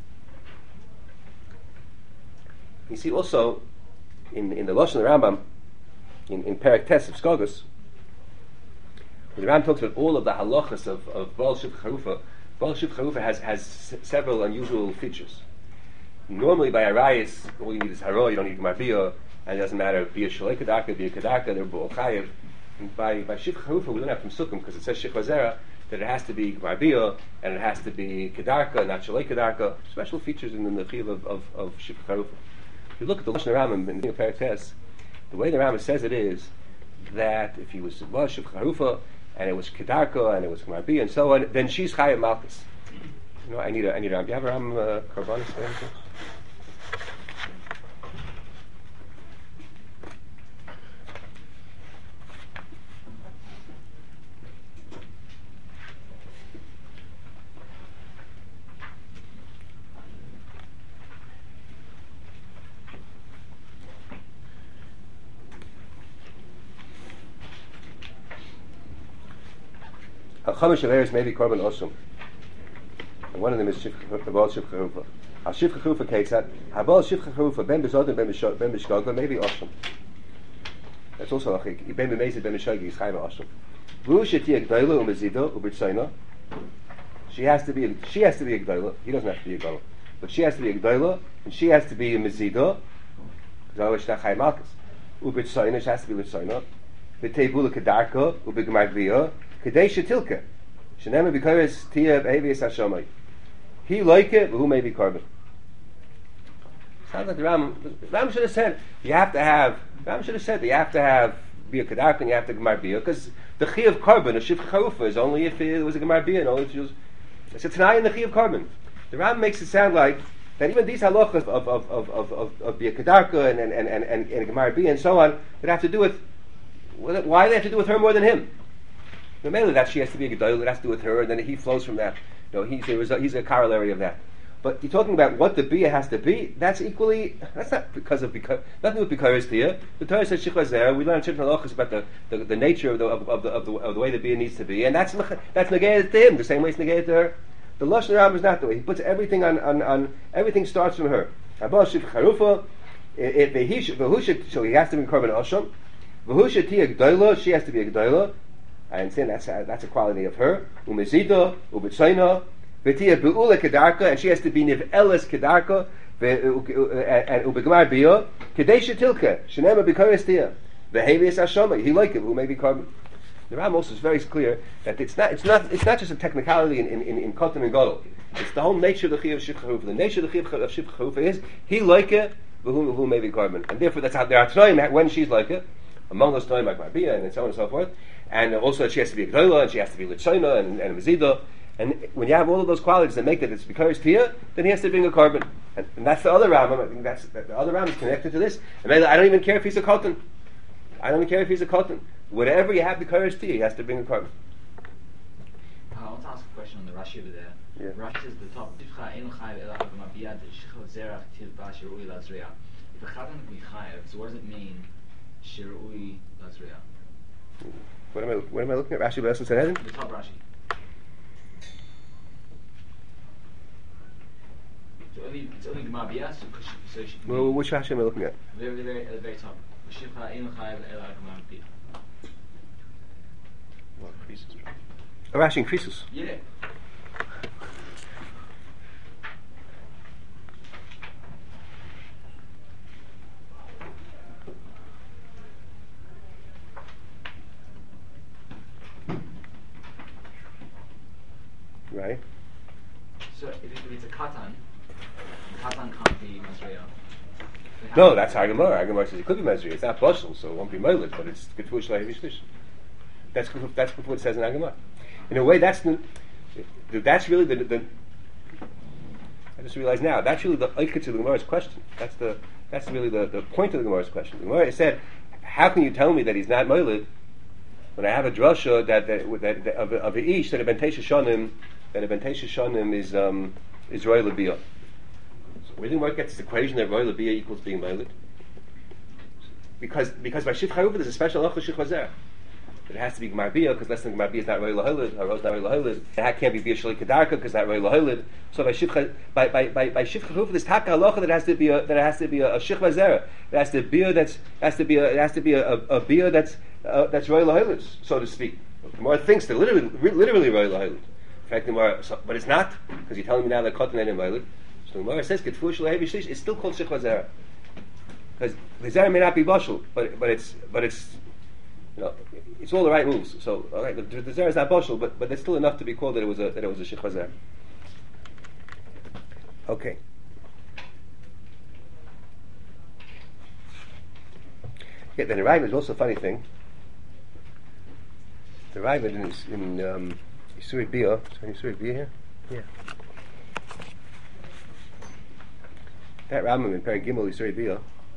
You see also in the Lashon of the Rambam in Perek Tes of Skogus, when the Rambam talks about all of the halachas of Baal Shivcha Charufa, Baal Shivcha Charufa has several unusual features. Normally by Arayis, all you need is Haro, you don't need Gemar Bia, and it doesn't matter, Bia Shalei Kedarka, Bia Kedarka, they're Baal Chayev. And by Shivcha Charufa, we don't have from Sukkim, because it says Shikha Zera, that it has to be Gemar Bia, and it has to be Kedarka, not Shalei Kedarka. Special features in the Chiv of Shivcha Charufa. If you look at the Lashon Rambam in the Perek Tes, the way the Rambam says it is that if he was Shivcha Charufa, and it was Kedarka, and it was Gemar Bia, and so on, then she's Chayav Malchus. You know, I need a Ram. Do you have a Ram Karbanis? Chamish Averis may be Korban Osum. And one of them is Baal Shivcha Charufa. Al Shivcha Charufa Ketzat, Habal Shivcha Charufa, Ben Bezodin, Ben Mishkogla, maybe Osum. That's also Achik. Ben Bemezid, Ben Mishkogla, is Chayma Osum. Vu Sheti Agdaila, Umezido, Ubitzaina. She has to be a Agdaila. He doesn't have to be a Agdaila. But she has to be a Agdaila, and she has to be a Mezido, because otherwise she's not Chayim Malchus. Ubitzaina, she has to be Ubitzaina. V'tebula Kedarka, Ubigmagviyah, Kadei Shetilka. Shenema Bikaris Tia Behavius Hashamai. He like it, but who may be korban? Sounds like the Ram should have said you have to have. Ram should have said that you have to have Bia Kedarka and you have to Gemar Bia, because the Chi of korban, a Shivcha Charufa, is only if it was a Gemar Bia and only if it was. It's a Tanai in the Chi of korban. The Ram makes it sound like that even these halachas of Bia Kedarka and Gemar Bia and so on that have to do with why they have to do with her more than him. Mainly that she has to be a Gedolah, it has to do with her, and then he flows from that. You know, he's a corollary of that. But you're talking about what the Bia has to be, that's not nothing with Bikaris Tia. The Torah says Shikha Zera, we learn in Shimon Halachas about the nature of the way the Bia needs to be, and that's negated to him, the same way it's negated to her. The Lashon Rambam is not the way. He puts everything on everything starts from her. So he has to be Korban Osham. V'husha Tia Gedolah, she has to be a Gedolah. I understand that's a quality of her. Umezida, ubitzaina, v'tia be'ula kedarka, and she has to be niv'eles kedarka, and ubegmar bia, kadesha tilka, shenema b'kares tia, v'hevius hashama. He like it, who may be korban. The Ram also is very clear that it's not just a technicality in Kotan and Gadol. It's the whole nature of the Chiyuv Shivcha Charufa. The nature of the Chiyuv Shivcha Charufa is he like it, who may be korban, and therefore that's how there are tanoim when she's like it. Among those tanoim like Marbia and so on and so forth. And also she has to be a Gdola, and she has to be Litzoina and a Mezida. And when you have all of those qualities that make that it's Bikaris Tia, then he has to bring a korban. And that's the other Rambam. I think the other Rambam is connected to this. And I don't even care if he's a Kotan. I don't even care if he's a Kotan. Whatever you have Bikaris Tia, he has to bring a korban. I want to ask a question on the Rashi over there. Yeah. Rashi is the top. If a chatan can be chayev, so what does it mean? Shirui lazriya. What am I looking at? Rashi B'Esson Sanhedrin? The top Rashi. It's only Gemara Bia, so she Well, which Rashi am I looking at? At the very top. A Rashi increases. Yeah. Right. So if it's a katan can't be Mazriya. No, that's Hagamar. Hagamar says it could be Mezri. It's not Bashal, so it won't be Moiled, but it's Ketush Lahi Vishlish. That's what it says in Agamar. In a way, that's really the I just realized now, that's really the oikah to the Gemara's question. That's really the point of the Gemara's question. The Gemara said, how can you tell me that he's not moiled when I have a drasha that of a ish that a bentei shonim is royal labiyah? So where do the Gemara get this equation that royal labiyah equals being moiled? Because by shif charuva there's a special halacha shich vazer. It has to be Gemar Bia, because less than Gemar Bia is not Roy Laholid, Haroz not Roy Laholid. That can't be Bia Shali Kedarka, because that Roy Laholid. So by Shifcha Chuf, there's Taka Halacha that has to be a Shich Vazera. It has to be a Bia that's Roy Laholid, so to speak. The Gemara thinks they're literally Roy Laholid. In fact, the Gemara, but it's not, because you're telling me now that Kotan ain't Laholid. So the Gemara says Ketfu Shal Hevi Shlish, it's still called Shich Vazera, because Vazera may not be Bashul, but it's it's all the right moves. So, all right, the zera is not boshel, but there's still enough to be called that it was a shich vazer. Okay. Yeah, then the Ravid is also a funny thing. The Ravid is in Yisuri Bia. Is there Yisuri Bia here? Yeah. That Rambam in Perek Gimel Yisuri Bia.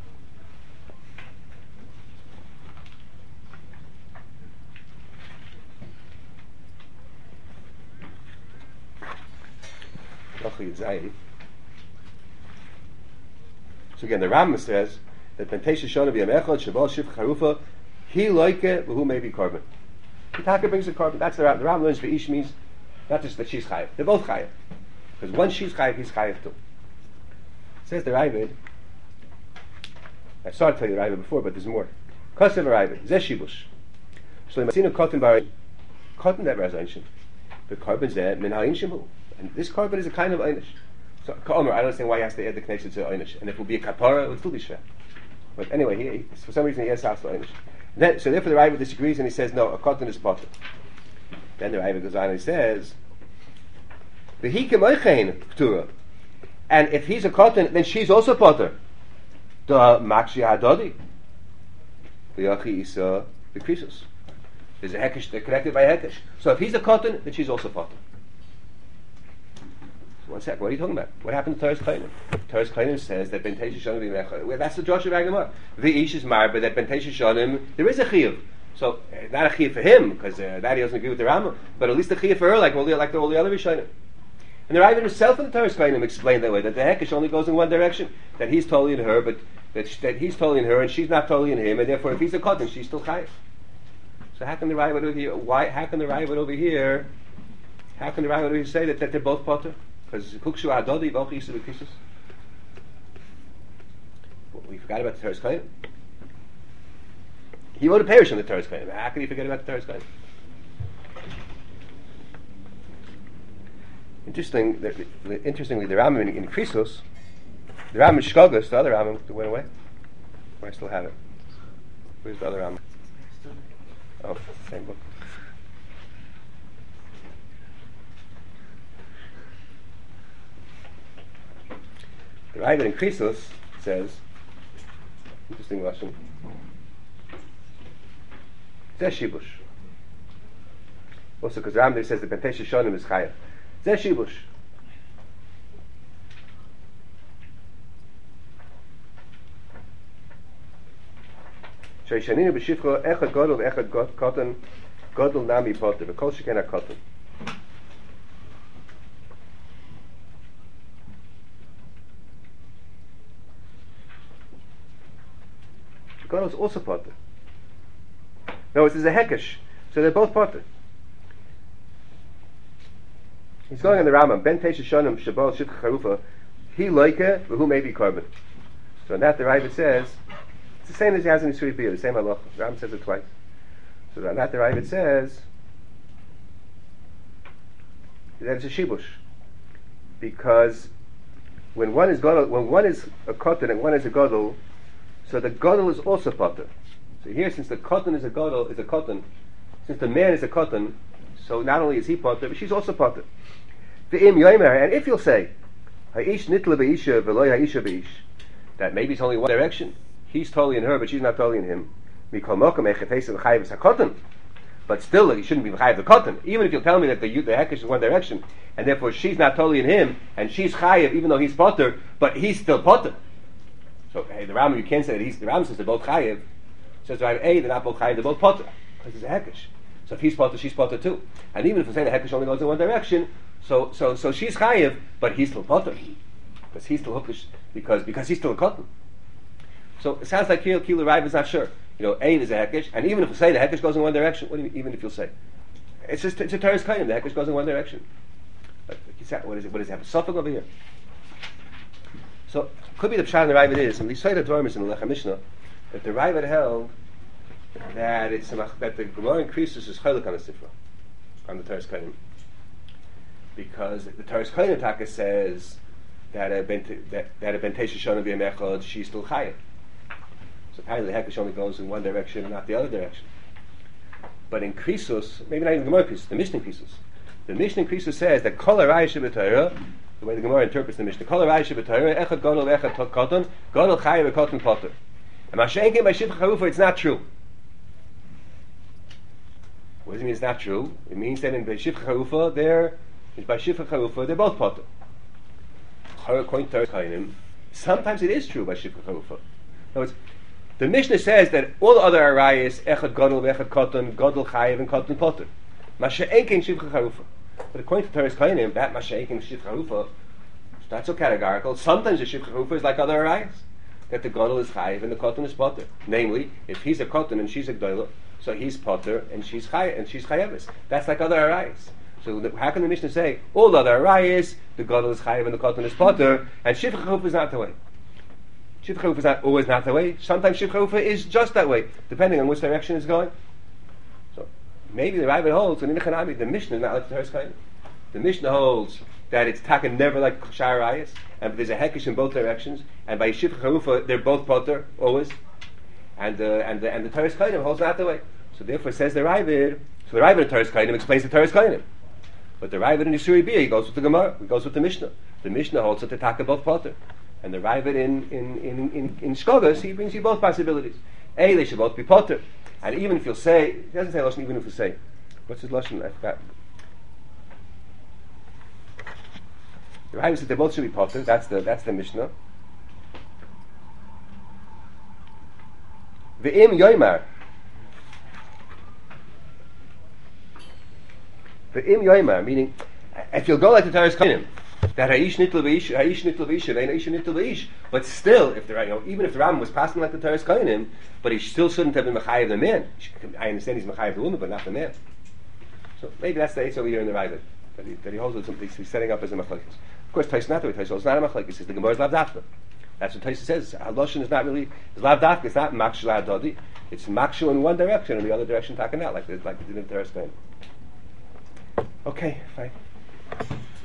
So again, the Rambam says that Bentei Shonim B'Yam Echad Shabal Shif Charufa He Loike Who may be carbon. The Taka brings the carbon. That's the Rambam learns for Ish means not just that she's chayiv. They're both chayiv, because once she's chayiv, he's chayiv too. Says the Ravid. I started to tell you the Ravid before, but there's more. Kosev Ravid Zeh Shibush Shleimasinu Kotin Bar Kotin that Razayin the carbon Zeh Min Ha'in Shimu. And this carbon is a kind of einish. So, Ka'omer, I don't understand why he has to add the connection to einish. And if it would be a kapara, it would still be shver. But anyway, for some reason he adds house to einish. So therefore the Ravid disagrees and he says, no, a cotton is potter. Then the Ravid goes on and he says, V'hikem oichein p'tura. And if he's a cotton, then she's also potter. Da makshi hadodi. V'yachi isa v'krisus. There's a hekesh, they're connected by a hekesh. So if he's a cotton, then she's also potter. One sec, what are you talking about? What happened to Torah's Kleinim? Torah's Kleinim says that Bentei Shonim B'Yam Echad. That's the Joshua Agamar. The Ish is marba that Bentei Shonim, there is a chiyuv. So not a chiyuv for him, because that he doesn't agree with the Rambam, but at least a chiyuv for her, like all the other Rishonim. And the Ravid himself in the Torah's Kleinim explained that way, that the hekesh only goes in one direction, that he's totally in her, but that he's totally in her and she's not totally in him, and therefore if he's a cotton, she's still chayiv. So how can the Ravid over here? How can the Ravid over here say that they're both potter? Because Kukshu Adodi V'Och Yisur V'Krisus. We forgot about the Torah's Kleinim. He wrote a parish on the Torah's Kleinim. How can he forget about the Torah's Kleinim? Interestingly, the Rambam in Krisos, the Rambam in Shkogus, the other Rambam that went away. I still have it. Where's the other Rambam? Oh, same book. The Ravid in Krisos says, interesting lesson, Zeh Shibush. Also, because Rambam says the Bentei Shonim is chayav. Zeh Shibush. Sheishaninu b'shifcha echad godol echad kotan godol nami poter v'kol sheken hakotan. Godol is also poter. No, it's a hekesh, so they're both poter. He's going on the Rambam. Ben Teisha Shonim Shabal Shivcha Charufa He Loike V'Hu May Be Carbon. So on that the Ravid says it's the same as he has in Yisuri Bia, the same halacha. Rambam says it twice. So on that the Ravid says that it's a shibush, because when one is a kotan and one is a gadol, so the gadol is also poter. So here, since the kotan is a kotan, since the man is a kotan, so not only is he poter, but she's also poter. And if you'll say ha'ish nitla b'isha v'loy ha'isha b'ish, that maybe it's only one direction, he's totally in her, but she's not totally in him. but still he shouldn't be chayiv the cotton. Even if you'll tell me that the hekesh is one direction, and therefore she's not totally in him, and she's chayiv even though he's potter, but he's still potter. So hey, the Rambam, you can't say that the Rambam says they're both chayiv. Says Rambam, they're not both chayiv, they're both potter because it's a hekesh. So if he's potter, she's potter too. And even if we say the hekesh only goes in one direction, so she's chayiv, but he's still potter because he's still hookish because he's still a cotton. So it sounds like Kilo Raiv is not sure. Ein is a hekesh, and even if we say the hekesh goes in one direction, what do you mean, even if you'll say? It's a Teres Kainim, the hekesh goes in one direction. But what is it? What does it have? A suffix over here. So, could be the pshat in the Raiv is, and we say the Dvarmis in the Lechem Mishnah, that the Raiv held that that the Gemara increases is chaylik on the Sifra, on the Teres Kainim. Because the Teres Kainim Taka says that a Bentesha Shona B'Yamechad, she's still chayiv. So apparently the hekesh only goes in one direction and not the other direction. But in Krisus, maybe not even the Gemara Krisus, the Mishnah Krisus. The Mishnah Krisus says that Kol HaRaya Sheb'Torah, the way the Gemara interprets the Mishnah, Kol HaRaya Sheb'Torah, Echad Gadol Echad Koton, Gadol Chayiv Koton Potter. And Mashen came by Shivcha Charufa, it's not true. What does it mean it's not true? It means that in Shivcha Charufa, they're both Potter. According to Teres Kainim, sometimes it is true by Shivcha Charufa. In other words, the Mishnah says that all the other arayas, Echad Gadol, Echad Koton, Gadol Chayiv, and Koton Potter. Masha'ekin Shivcha Charufa. But according to Teres Kainim, that Masha'ekin Shivcha Charufa, that's so categorical. Sometimes the Shivcha Charufa is like other arayas, that the Gadol is Chayiv and the Koton is Potter. Namely, if he's a Koton and she's a Gdolah, so he's Potter and she's Chayivis. That's like other arayas. So how can the Mishnah say all the other arayas, the Gadol is Chayiv and the Koton is Potter, and Shivcha Charufa is not the way? Shivcha Charufa is not always not that way. Sometimes Shivcha Charufa is just that way, depending on which direction it's going. So maybe the Raiv holds, and in the Mishnah is not like the Teres Kainim. The Mishnah holds that it's taka never like Shar Rayas, and there's a hekesh in both directions, and by Shivcha Charufa they're both potter always, and the Teres Kainim holds not the way. So therefore says the Raiv. So the Raiv in Teres Kainim explains the Teres Kainim, but the Raiv in Yisuri Bia he goes with the Gemara, he goes with the Mishnah. The Mishnah holds that the taka both potter. And the Raiv in Shkogas, he brings you both possibilities. They should both be potter. And even if you'll say, it doesn't say Lashon, even if you say, what's his Lashon? I forgot. The Raiv said they both should be potter. That's the Mishnah. Ve'im Yoimar. Ve'im Yoimar, meaning, if you'll go like the Teres Kainim, that Haish Nitl V'ish, but still, if even if the Rambam was passing like the Teres Kainim, but he still shouldn't have been Mechayiv the man. I understand he's Mechayiv the woman, but not the man. So maybe that's the Eitz over here in the Raiv that he holds with something he's setting up as a Machlekes. Of course, Tais not the way Tais holds. It's not a Machlekes. He says the Gemara is Lav Dafka. That's what Tais says. Haloshin is not really Lav Dafka. It's not Makshu Adodi. It's Makshu in one direction, and the other direction taken out, like the Teres Kainim. Okay, fine.